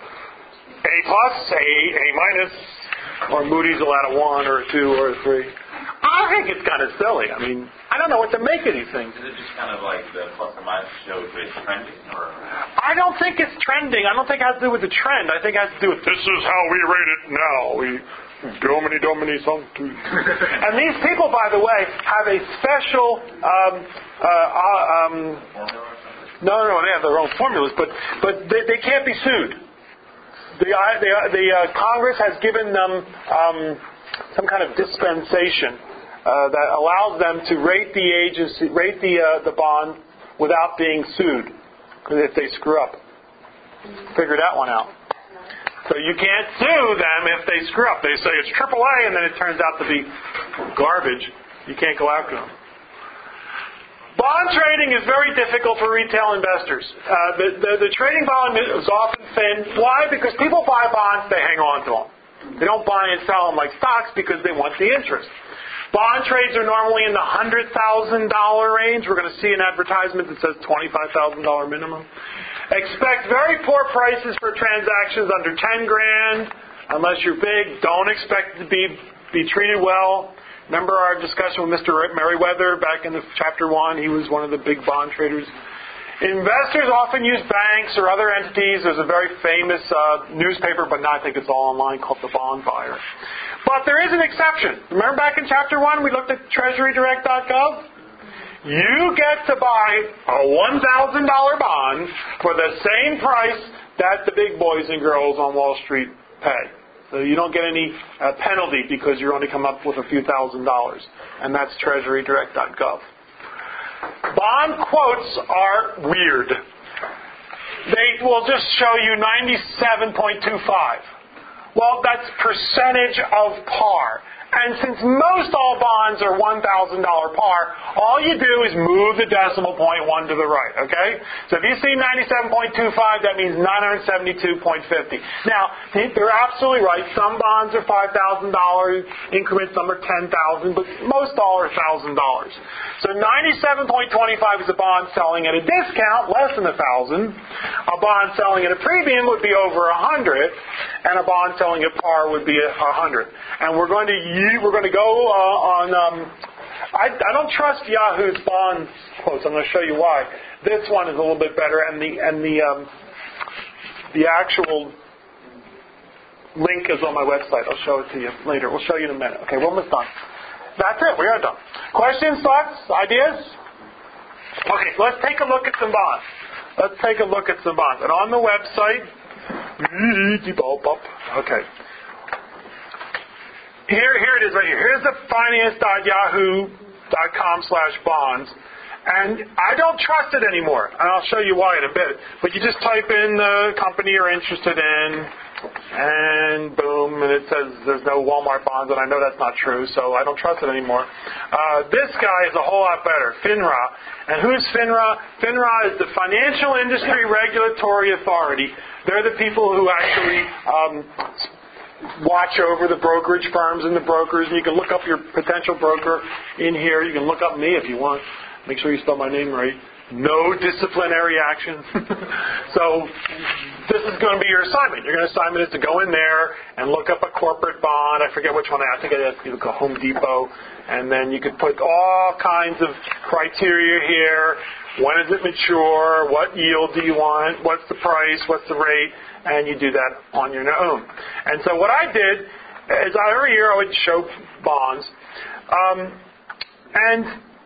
A plus, A, A minus, or Moody's will add a one or a two or a three. I think it's kind of silly. I mean, I don't know what to make of these things. Is it just kind of like the plus or minus shows it's trending? Or? I don't think it's trending. I don't think it has to do with the trend. I think it has to do with this is how we rate it now. We Domini Domini Sanctus. And these people, by the way, have a special um, uh, uh, um, No, no, they have their own formulas, but but they, they can't be sued. The the, the uh, Congress has given them um, some kind of dispensation uh, that allows them to rate the agency, rate the uh, the bond without being sued if they screw up. Figure that one out. So you can't sue them if they screw up. They say it's triple A, and then it turns out to be garbage. You can't go after them. Bond trading is very difficult for retail investors. Uh, the, the, the trading volume is often thin. Why? Because people buy bonds, they hang on to them. They don't buy and sell them like stocks because they want the interest. Bond trades are normally in the one hundred thousand dollars range. We're going to see an advertisement that says twenty-five thousand dollars minimum. Expect very poor prices for transactions under ten grand. Unless you're big, don't expect to be, be treated well. Remember our discussion with Mister Merriweather back in the chapter one? He was one of the big bond traders. Investors often use banks or other entities. There's a very famous uh, newspaper, but now I think it's all online, called The Bond Buyer. But there is an exception. Remember back in chapter one, we looked at treasury direct dot gov? You get to buy a one thousand dollars bond for the same price that the big boys and girls on Wall Street pay. So you don't get any uh, penalty because you're only come up with a few thousand dollars. And that's treasury direct dot gov. Bond quotes are weird. They will just show you ninety-seven point two five. Well, that's percentage of par. And since most all bonds are one thousand dollars par, all you do is move the decimal point one to the right, okay? So if you see ninety-seven point two five, that means nine hundred seventy-two point five zero. Now, they're absolutely right. Some bonds are five thousand dollars increments, some are ten thousand dollars, but most all are one thousand dollars. So ninety-seven point two five is a bond selling at a discount, less than one thousand dollars. A bond selling at a premium would be over one hundred dollars, and a bond selling at par would be one hundred dollars. And we're going to We're going to go uh, on. Um, I, I don't trust Yahoo's bond quotes. I'm going to show you why. This one is a little bit better, and the and the um, the actual link is on my website. I'll show it to you later. We'll show you in a minute. Okay, we're almost done. That's it. We are done. Questions, thoughts, ideas? Okay, so let's take a look at some bonds. Let's take a look at some bonds. And on the website, okay. Here, here it is right here. Here's the finance dot yahoo dot com slash bonds. And I don't trust it anymore. And I'll show you why in a bit. But you just type in the company you're interested in, and boom, and it says there's no Walmart bonds, and I know that's not true, so I don't trust it anymore. Uh, this guy is a whole lot better, FINRA. And who's FINRA? FINRA is the Financial Industry Regulatory Authority. They're the people who actually um, watch over the brokerage firms and the brokers. And you can look up your potential broker in here. You can look up me if you want. Make sure you spell my name right. No disciplinary action. So this is going to be your assignment. Your assignment is to go in there and look up a corporate bond. I forget which one. I think it has to be like a Home Depot. And then you could put all kinds of criteria here. When does it mature? What yield do you want? What's the price? What's the rate? And you do that on your own. And so what I did is every year I would show bonds. Um, and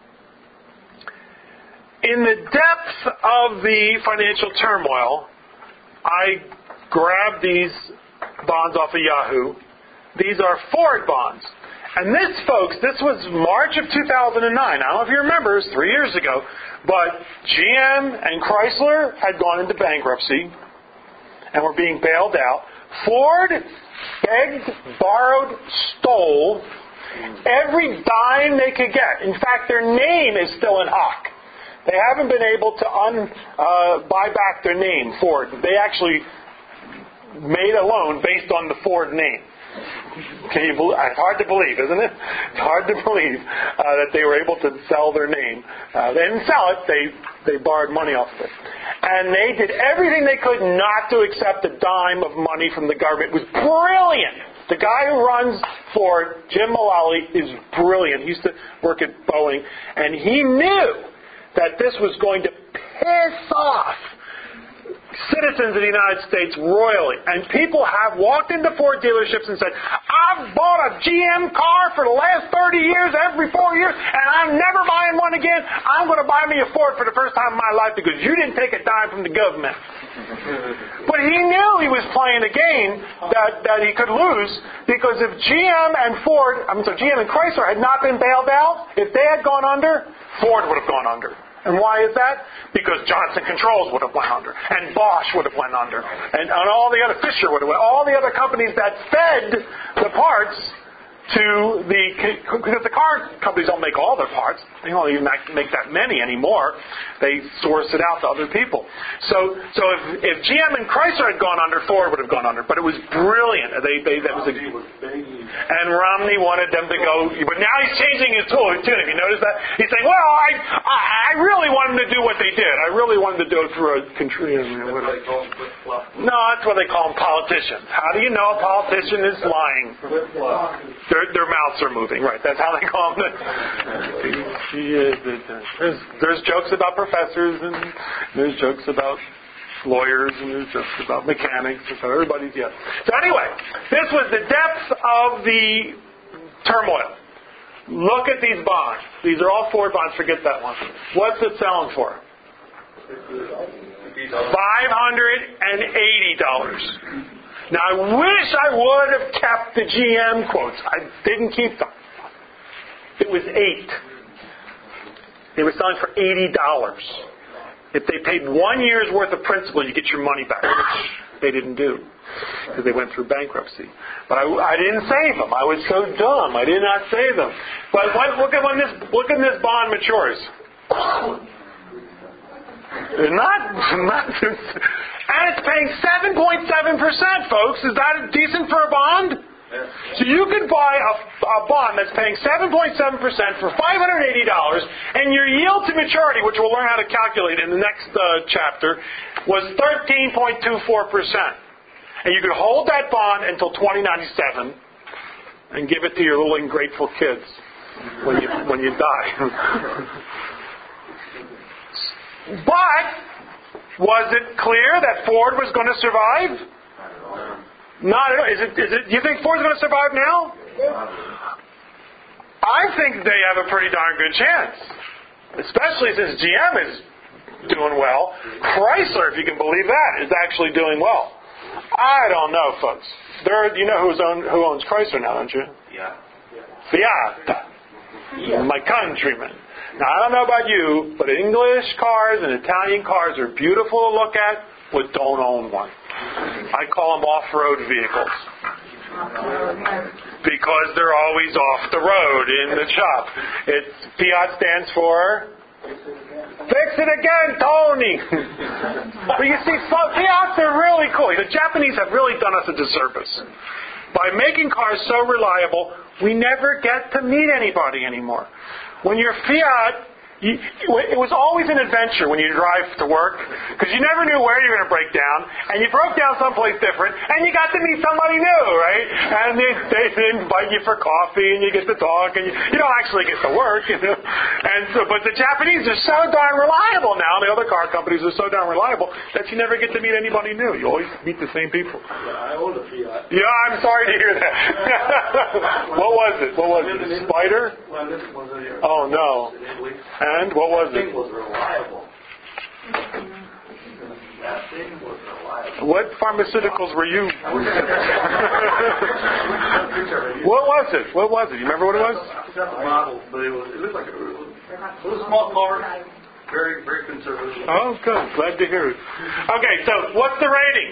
in the depth of the financial turmoil, I grabbed these bonds off of Yahoo. These are Ford bonds. And this, folks, this was March of two thousand nine. I don't know if you remember, it was three years ago. But G M and Chrysler had gone into bankruptcy and were being bailed out. Ford begged, borrowed, stole every dime they could get. In fact, their name is still in hock. They haven't been able to un, uh, buy back their name, Ford. They actually made a loan based on the Ford name. Can you believe? It's hard to believe, isn't it? It's hard to believe uh, that they were able to sell their name. Uh, they didn't sell it. They they borrowed money off of it. And they did everything they could not to accept a dime of money from the government. It was brilliant. The guy who runs Ford, Jim Mullally, is brilliant. He used to work at Boeing. And he knew that this was going to piss off citizens of the United States royally. And people have walked into Ford dealerships and said, I've bought a G M car for the last thirty years, every four years, and I'm never buying one again. I'm going to buy me a Ford for the first time in my life because you didn't take a dime from the government. But he knew he was playing a game that, that he could lose, because if G M and Ford, I mean, so G M and Chrysler had not been bailed out, if they had gone under, Ford would have gone under. And why is that? Because Johnson Controls would have went under, and Bosch would have went under, and, and all the other Fisher would have went. All the other companies that fed the parts to the, because the car companies don't make all their parts. They don't even make that many anymore. They source it out to other people. So, so if, if G M and Chrysler had gone under, Ford would have gone under. But it was brilliant. They, they, that was a, and Romney wanted them to go, but now he's changing his tune. Have you noticed that? He's saying, well, I, I, I really want them to do what they did. I really wanted to do it through a country. No, that's what they call them, politicians. How do you know a politician is lying? Their, their mouths are moving, right? That's how they call them. There's, there's jokes about professors, and there's jokes about lawyers, and there's jokes about mechanics, and so everybody's, yes. So anyway, this was the depth of the turmoil. Look at these bonds. These are all Ford bonds. Forget that one. What's it selling for? five hundred eighty dollars. Now, I wish I would have kept the G M quotes. I didn't keep them. It was eight. They were selling for eighty dollars. If they paid one year's worth of principal, you get your money back, which they didn't do because they went through bankruptcy. But I, I didn't save them. I was so dumb. I did not save them. But when, look at when this look at this bond matures. Not, not, and it's paying seven point seven percent, folks. Is that decent for a bond? So you could buy a, a bond that's paying seven point seven percent for five hundred eighty dollars, and your yield to maturity, which we'll learn how to calculate in the next uh, chapter, was thirteen point two four percent. And you could hold that bond until twenty ninety-seven and give it to your little ungrateful kids when you when you die. But was it clear that Ford was going to survive? Not at all. Is it, is it, do you think Ford's going to survive now? I think they have a pretty darn good chance. Especially since G M is doing well. Chrysler, if you can believe that, is actually doing well. I don't know, folks. There, you know who's own, who owns Chrysler now, don't you? Yeah. Fiat. Yeah. My countrymen. Now, I don't know about you, but English cars and Italian cars are beautiful to look at, but don't own one. I call them off-road vehicles. Because they're always off the road in the shop. It's, Fiat stands for Fix It Again, Tony. But you see, Fiats are really cool. The Japanese have really done us a disservice. By making cars so reliable, we never get to meet anybody anymore. When you're Fiat, you, it was always an adventure when you drive to work, because you never knew where you were going to break down, and you broke down someplace different, and you got to meet somebody new, right? And they, they invite you for coffee, and you get to talk, and you, you don't actually get to work, you know. And so, but the Japanese are so darn reliable now. The other car companies are so darn reliable that you never get to meet anybody new. You always meet the same people. Yeah, I own a Fiat. Yeah, I'm sorry to hear that. What was it? What was it? A Spider? Well, this was a, oh no. And what was that it? thing was reliable. That thing was reliable. What pharmaceuticals were you? What was it? What was it? You remember what it was? I forgot the model, but it was. It looked like a, it was, it was a small car. Very, very conservative. Oh, good. Glad to hear it. Okay, so what's the rating?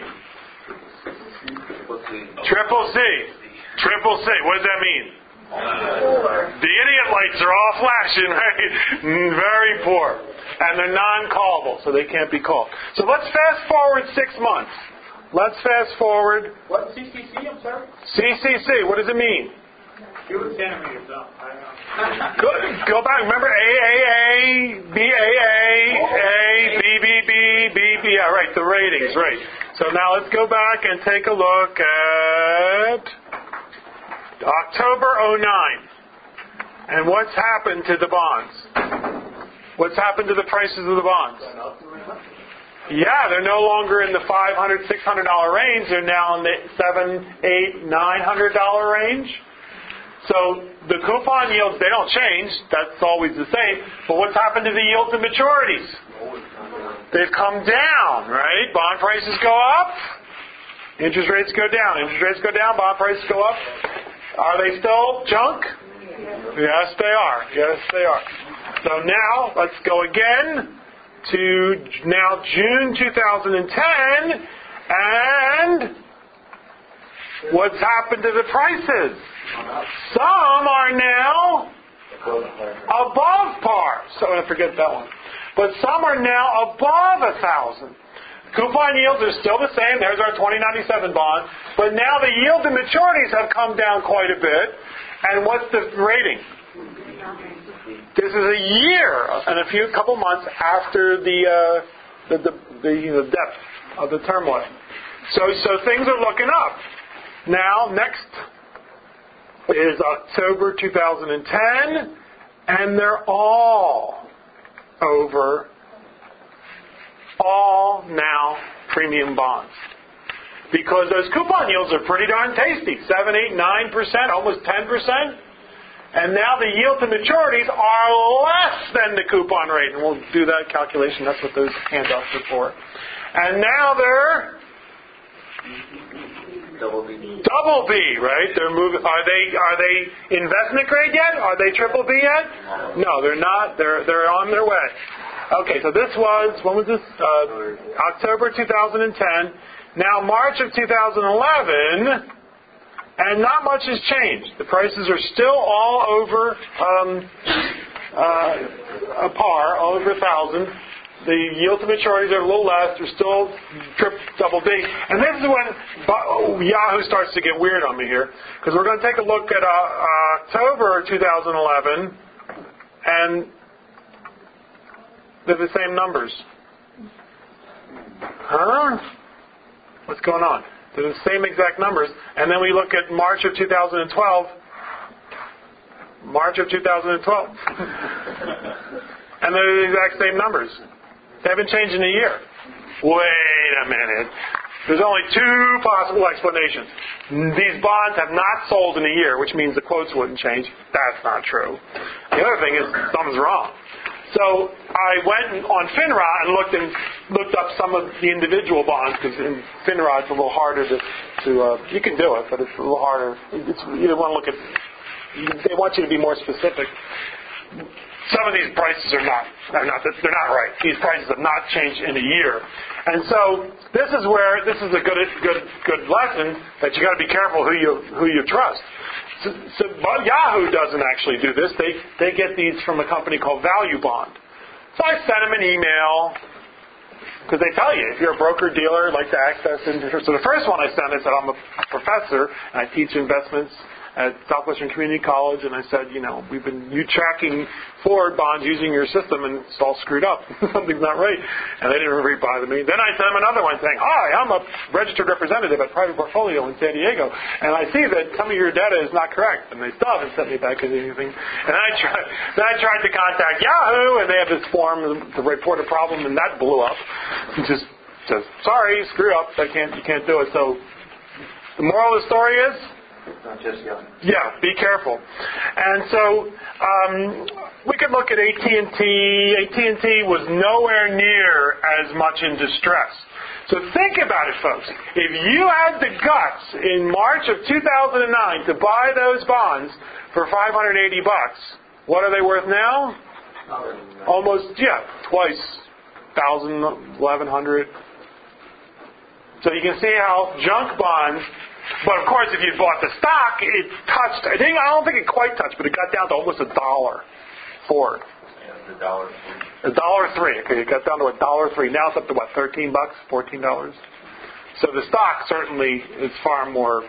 Triple C. Triple C. What does that mean? The idiot lights are all flashing, right? Very poor. And they're non-callable, so they can't be called. So let's fast forward six months. Let's fast forward. What's C C C, I'm sorry? C C C, what does it mean? Cubic centimeters up. I don't know. Go, go back. Remember A A A, B A A, A, B B B, B B. Yeah, right, the ratings, right. So now let's go back and take a look at October oh nine. And what's happened to the bonds? What's happened to the prices of the bonds? Yeah, they're no longer in the five hundred dollars, six hundred dollars range. They're now in the seven, eight, nine hundred dollars range. So the coupon yields, they don't change. That's always the same. But what's happened to the yields and maturities? They've come down, right? Bond prices go up. Interest rates go down. Interest rates go down. Bond prices go up. Are they still junk? Yes, they are. Yes, they are. So now, let's go again to now June two thousand ten. And what's happened to the prices? Some are now above par. So I forget that one. But some are now above a thousand. Coupon yields are still the same. There's our twenty ninety-seven bond. But now the yield to maturities have come down quite a bit. And what's the rating? This is a year and a few couple months after the uh, the the, the, you know, depth of the turmoil. So so things are looking up. Now next is October two thousand ten, and they're all over. All now premium bonds. Because those coupon yields are pretty darn tasty. seven, eight, nine percent, almost ten percent. And now the yield to maturities are less than the coupon rate. And we'll do that calculation. That's what those handouts are for. And now they're Double B. double B, right? They're moving. Are they are they investment grade yet? Are they triple B yet? No, they're not. They're they're on their way. Okay, so this was, when was this? Uh, October two thousand ten. Now March of two thousand eleven, and not much has changed. The prices are still all over um, uh, a par, all over a thousand. The yield to maturities are a little less. They're still trip double B. And this is when Yahoo starts to get weird on me here, because we're going to take a look at uh, October two thousand eleven, and they're the same numbers. Huh? What's going on? They're the same exact numbers. And then we look at March of two thousand twelve. March of two thousand twelve. And they're the exact same numbers. They haven't changed in a year. Wait a minute. There's only two possible explanations. These bonds have not sold in a year, which means the quotes wouldn't change. That's not true. The other thing is something's wrong. So I went on FINRA and looked and looked up some of the individual bonds, because in FINRA it's a little harder to, to uh, you can do it, but it's a little harder. It's, you want to look at, they want you to be more specific. Some of these prices are not, they're not, they're not right. These prices have not changed in a year. And so this is where, this is a good, good, good lesson that you got to be careful who you, who you trust. So, so well, Yahoo doesn't actually do this. They they get these from a company called Value Bond. So I sent them an email, because they tell you, if you're a broker dealer, like to access interest. So the first one I sent, I said, I'm a professor, and I teach investments at Southwestern Community College, and I said, you know, we've been you tracking forward bonds using your system, and it's all screwed up. Something's not right. And they didn't reply to me. Then I sent them another one saying, hi, I'm a registered representative at Private Portfolio in San Diego, and I see that some of your data is not correct. And they still haven't sent me back anything. And I tried, then I tried to contact Yahoo, and they have this form to report a problem, and that blew up. It just says, sorry, screw up. I can't, you can't do it. So the moral of the story is, Not just young. yeah, be careful. And so um, we could look at A T and T. A T and T was nowhere near as much in distress. So think about it, folks. If you had the guts in March of two thousand nine to buy those bonds for five hundred eighty bucks, what are they worth now? Almost, yeah, twice, one thousand, eleven hundred. So you can see how junk bonds. But of course, if you bought the stock, it touched. I think I don't think it quite touched, but it got down to almost a dollar for it. Yeah, the dollar. A dollar three. Okay, it got down to a dollar three. Now it's up to what? Thirteen bucks, fourteen dollars. So the stock certainly is far more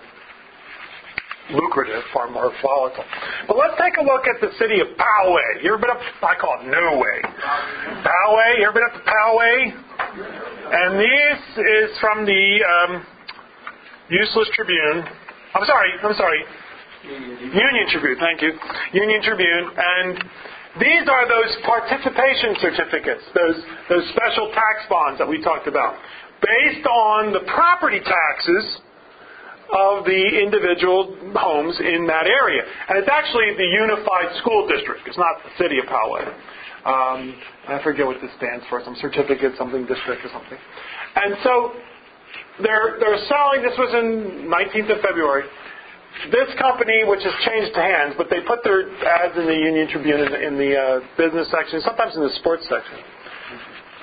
lucrative, far more volatile. But let's take a look at the city of Poway. You ever been up? I call it No Way. Poway. You ever been up to Poway? And this is from the. Um, Useless Tribune. I'm sorry, I'm sorry. Union Tribune, thank you. Union Tribune. And these are those participation certificates, those those special tax bonds that we talked about, based on the property taxes of the individual homes in that area. And it's actually the Unified School District. It's not the city of Poway. Um, I forget what this stands for, some certificate, something district or something. And so They're they're selling. This was in nineteenth of February. This company, which has changed hands, but they put their ads in the Union Tribune in the, in the uh, business section, sometimes in the sports section.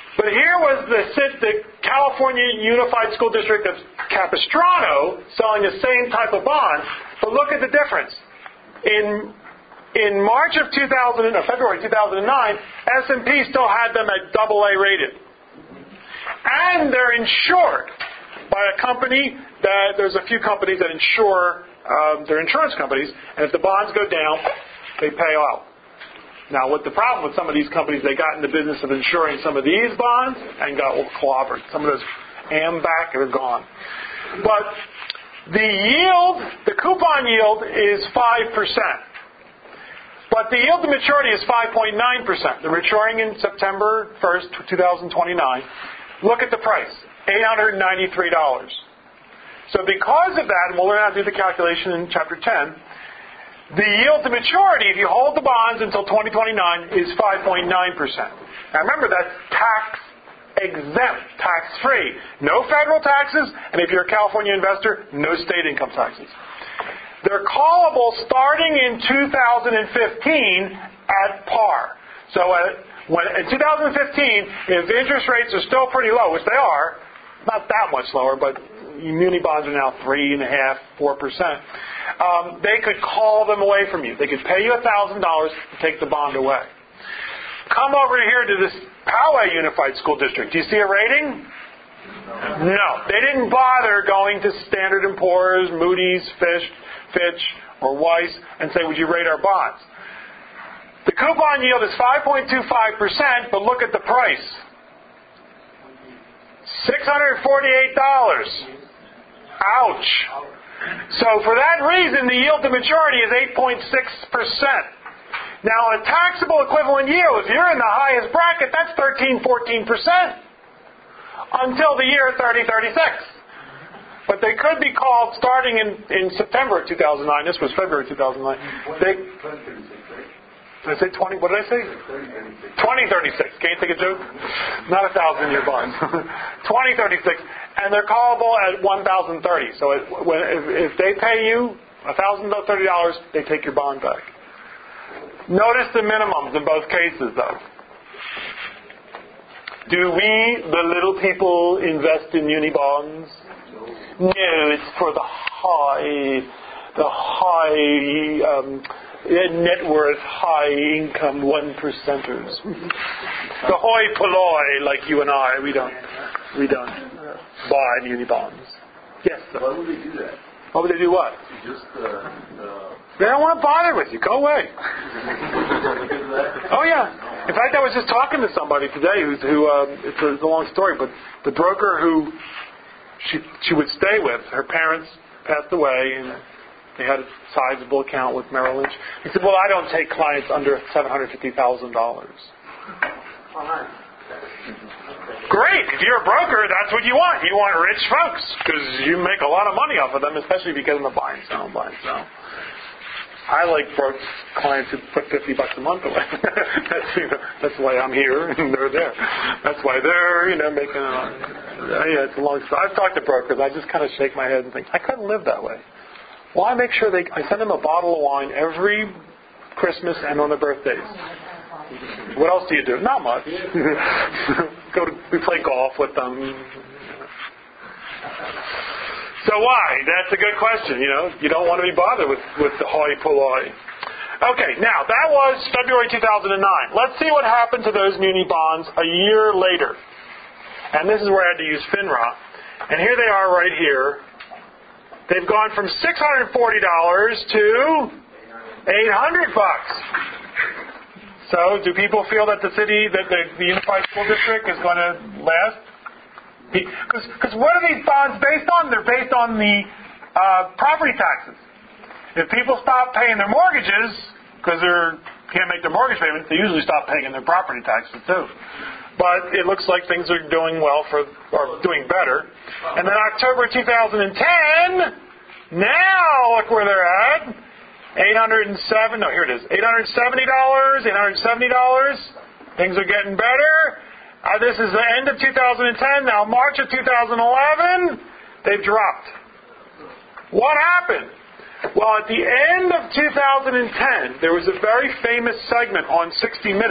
But here was the, the California Unified School District of Capistrano selling the same type of bond. But look at the difference. In in March of two thousand, or February two thousand nine, S and P still had them at double A rated. And they're insured by a company that, there's a few companies that insure, um, they're insurance companies, and if the bonds go down, they pay out. Now, what the problem with some of these companies, they got in the business of insuring some of these bonds and got clobbered. Some of those AMBAC are gone. But the yield, the coupon yield is five percent. But the yield to maturity is five point nine percent. They're maturing in September first, twenty twenty-nine. Look at the price, eight hundred ninety-three dollars. So because of that, and we'll learn how to do the calculation in Chapter ten, the yield to maturity, if you hold the bonds until twenty twenty-nine, is five point nine percent. Now remember, that's tax-exempt, tax-free. No federal taxes, and if you're a California investor, no state income taxes. They're callable starting in two thousand fifteen at par. So uh, when, in two thousand fifteen, if interest rates are still pretty low, which they are, not that much lower, but muni bonds are now three and a half, four percent. Um, they could call them away from you. They could pay you a thousand dollars to take the bond away. Come over here to this Poway Unified School District. Do you see a rating? No. They didn't bother going to Standard and Poor's, Moody's, Fitch, Fitch, or Weiss and say, would you rate our bonds? The coupon yield is five point two five percent, but look at the price. six hundred forty-eight dollars. Ouch. So for that reason, the yield to maturity is eight point six percent. Now, a taxable equivalent yield, if you're in the highest bracket, that's thirteen, fourteen percent until the year thirty thirty-six. But they could be called starting in, in September of two thousand nine. This was February two thousand nine. They, did I say twenty? What did I say? twenty thirty-six. Can you take a joke? Not a thousand year bond. twenty thirty-six. And they're callable at one thousand thirty. So it, when, if, if they pay you one thousand thirty dollars, they take your bond back. Notice the minimums in both cases, though. Do we, the little people, invest in muni bonds? No, it's for the high, the high um, net worth, high income one percenters. The hoi polloi, like you and I, we don't, we don't buy muni bonds. Yes, sir. Why would they do that? Why would they do what? Just uh, uh, they don't want to bother with you. Go away. Oh yeah. In fact, I was just talking to somebody today who's who. Um, it's, a, it's a long story, but the broker who she she would stay with, her parents passed away, and they had a sizable account with Merrill Lynch. He said, "Well, I don't take clients under seven hundred fifty thousand dollars." Great. If you're a broker, that's what you want. You want rich folks because you make a lot of money off of them, especially if you get them to buy and sell and buy and sell. I like broke clients who put fifty bucks a month away. that's, you know, that's why I'm here and they're there. That's why they're, you know, making a, yeah, it's a long story. I've talked to brokers. I just kind of shake my head and think, I couldn't live that way. Well, I make sure they, I send them a bottle of wine every Christmas and on their birthdays. What else do you do? Not much. Go to, we play golf with them. So why? That's a good question. You know, you don't want to be bothered with, with the hoi polloi. Okay, now that was February two thousand nine. Let's see what happened to those muni bonds a year later. And this is where I had to use FINRA. And here they are right here. They've gone from six hundred forty dollars to eight hundred bucks. So, do people feel that the city, that the, the Unified School District is going to last? Because what are these bonds based on? They're based on the uh, property taxes. If people stop paying their mortgages because they can't make their mortgage payments, they usually stop paying their property taxes too. But it looks like things are doing well for, or doing better. And then October two thousand ten, now look where they're at. eight hundred seven dollars, no, here it is. eight hundred seventy dollars, eight hundred seventy dollars. Things are getting better. Uh, this is the end of two thousand ten. Now, March of two thousand eleven, they've dropped. What happened? Well, at the end of two thousand ten, there was a very famous segment on sixty minutes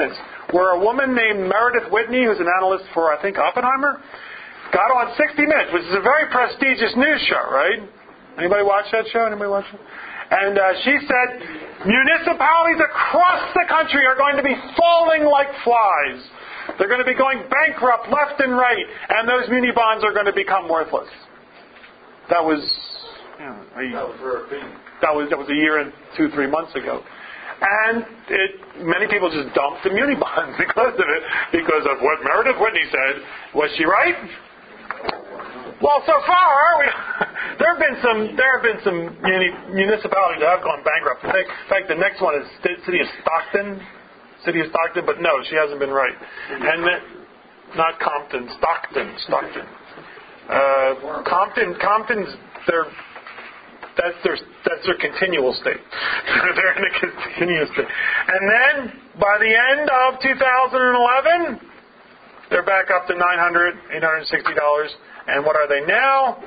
where a woman named Meredith Whitney, who's an analyst for, I think, Oppenheimer, got on sixty minutes, which is a very prestigious news show, right? Anybody watch that show? Anybody watch it? And uh, she said, municipalities across the country are going to be falling like flies. They're going to be going bankrupt left and right, and those muni bonds are going to become worthless. That was, you know, a, That was her opinion. that was that was a year and two, three months ago. And it, many people just dumped the muni bonds because of it, because of what Meredith Whitney said. Was she right? Well, so far, we, there have been some there have been some muni, municipalities that have gone bankrupt. In fact, the next one is the City of Stockton. City of Stockton, but no, she hasn't been right. And then, not Compton, Stockton, Stockton. Uh, Compton, Compton's their that's their that's their continual state. They're in a continuous state. And then by the end of two thousand eleven, they're back up to nine hundred dollars, eight hundred sixty dollars. And what are they now?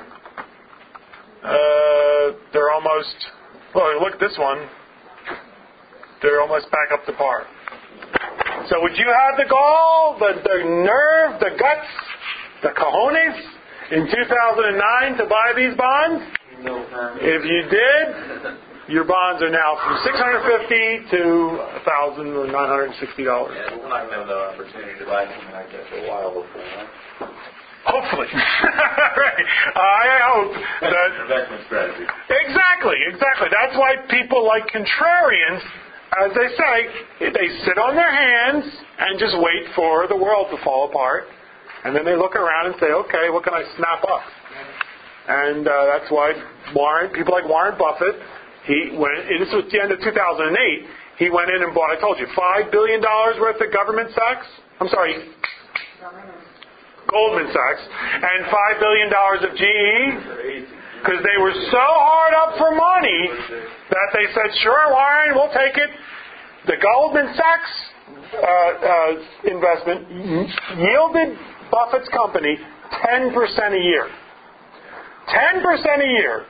Uh, they're almost, well, look at this one. They're almost back up to par. So would you have the gall, the, the nerve, the guts, the cojones in two thousand nine to buy these bonds? No. If you did, your bonds are now from six hundred fifty dollars to one thousand dollars or nine hundred sixty dollars. Yeah, we're not going to have the opportunity to buy something like that for a while before, right? Hopefully. Right. I hope That's that... an investment strategy. Exactly, exactly. That's why people like contrarians, as they say, they sit on their hands and just wait for the world to fall apart. And then they look around and say, okay, what can I snap up? And uh, that's why Warren, people like Warren Buffett, he went, this was the end of two thousand eight, he went in and bought, I told you, five billion dollars worth of government stocks. I'm sorry, Goldman Sachs, and five billion dollars of G E, because they were so hard up for money that they said, sure, Warren, we'll take it. The Goldman Sachs uh, uh, investment yielded Buffett's company ten percent a year. ten percent a year.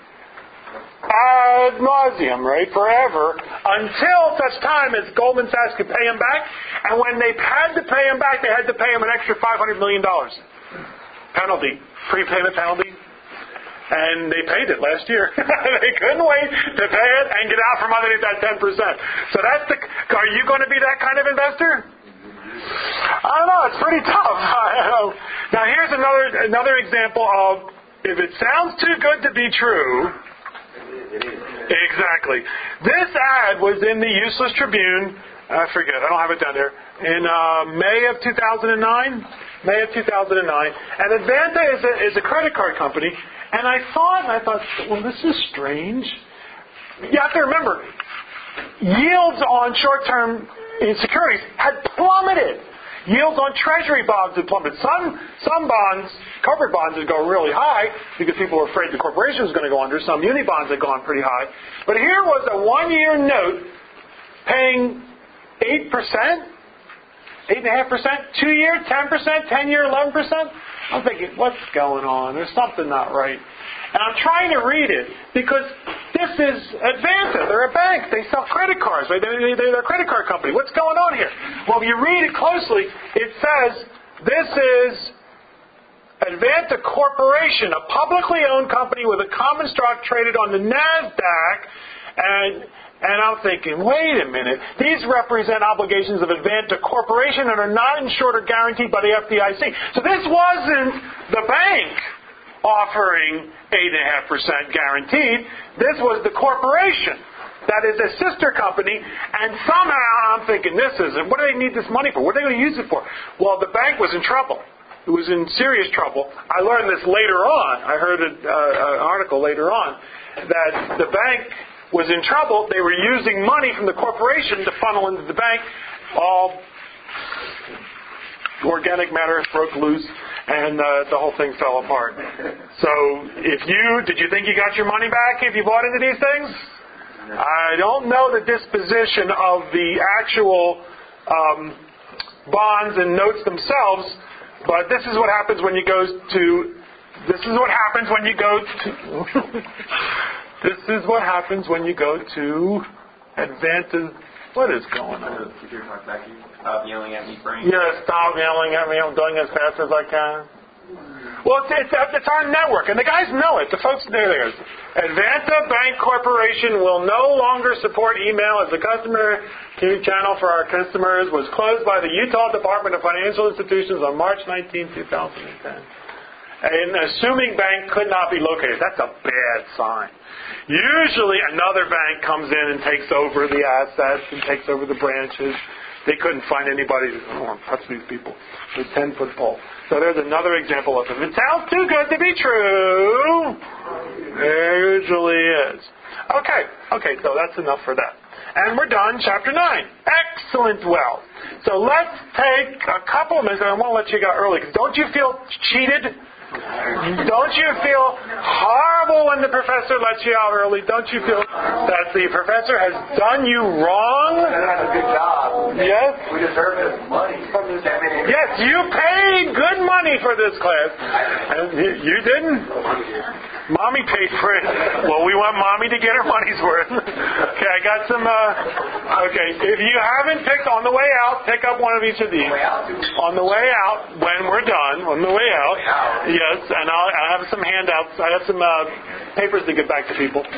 Ad nauseum, right? Forever. Until such time as Goldman Sachs could pay him back. And when they had to pay him back, they had to pay him an extra five hundred million dollars. Penalty. Prepayment penalty. And they paid it last year. They couldn't wait to pay it and get out from underneath that ten percent. So that's the... Are you going to be that kind of investor? I don't know. It's pretty tough. I don't know. Now here's another another example of if it sounds too good to be true... Exactly. This ad was in the Useless Tribune. I forget. I don't have it down there. In uh, May of two thousand nine. May of two thousand nine. And Advanta is a, is a credit card company. And I thought, and I thought, well, this is strange. You have to remember, yields on short-term securities had plummeted. Yields on treasury bonds had plummeted. Some some bonds, corporate bonds, would go really high because people were afraid the corporation was going to go under. Some muni bonds had gone pretty high. But here was a one-year note paying eight percent, eight point five percent, two-year, ten percent, ten-year, eleven percent. I'm thinking, what's going on? There's something not right. And I'm trying to read it because this is Advanta. They're a bank. They sell credit cards. Right? They're, they're a credit card company. What's going on here? Well, if you read it closely, it says this is Advanta Corporation, a publicly owned company with a common stock traded on the NASDAQ. And and I'm thinking, wait a minute. These represent obligations of Advanta Corporation and are not insured or guaranteed by the F D I C. So this wasn't the bank offering eight point five percent guaranteed. This was the corporation that is a sister company, and somehow I'm thinking, this isn't, what do they need this money for? What are they going to use it for? Well, the bank was in trouble. It was in serious trouble. I learned this later on. I heard a, uh, an article later on that the bank was in trouble. They were using money from the corporation to funnel into the bank. All organic matter broke loose, and uh, the whole thing fell apart. So, if you did you think you got your money back if you bought into these things? I don't know the disposition of the actual um, bonds and notes themselves, but this is what happens when you go to. This is what happens when you go to. This is what happens when you go to Advanta What is going on? Security talk back to you. Stop yelling at me, Frank. Yeah, stop yelling at me. I'm doing as fast as I can. Well, it's, it's, it's our network, and the guys know it. The folks, there it is. Advanta Bank Corporation will no longer support email as the customer community channel for our customers was closed by the Utah Department of Financial Institutions on March nineteenth, twenty ten. An assuming bank could not be located. That's a bad sign. Usually another bank comes in and takes over the assets and takes over the branches. They couldn't find anybody to oh, touch these people with ten-foot pole. So there's another example of it. It sounds too good to be true. It usually is. Okay, okay, so that's enough for that. And we're done, chapter nine. Excellent wealth. So let's take a couple of minutes, and I won't let you go early, because don't you feel cheated? Don't you feel horrible when the professor lets you out early? Don't you feel that the professor has done you wrong? That's a good job. Yes? We deserve this money from this. Yes, you paid good money for this class. And you, you didn't? Mommy paid for it. Well, we want Mommy to get her money's worth. Okay, I got some, uh, okay, if you haven't picked on the way out, pick up one of each of these. On the way out, when we're done, on the way out, yes, and I'll, I'll have some handouts. I have some uh, papers to give back to people.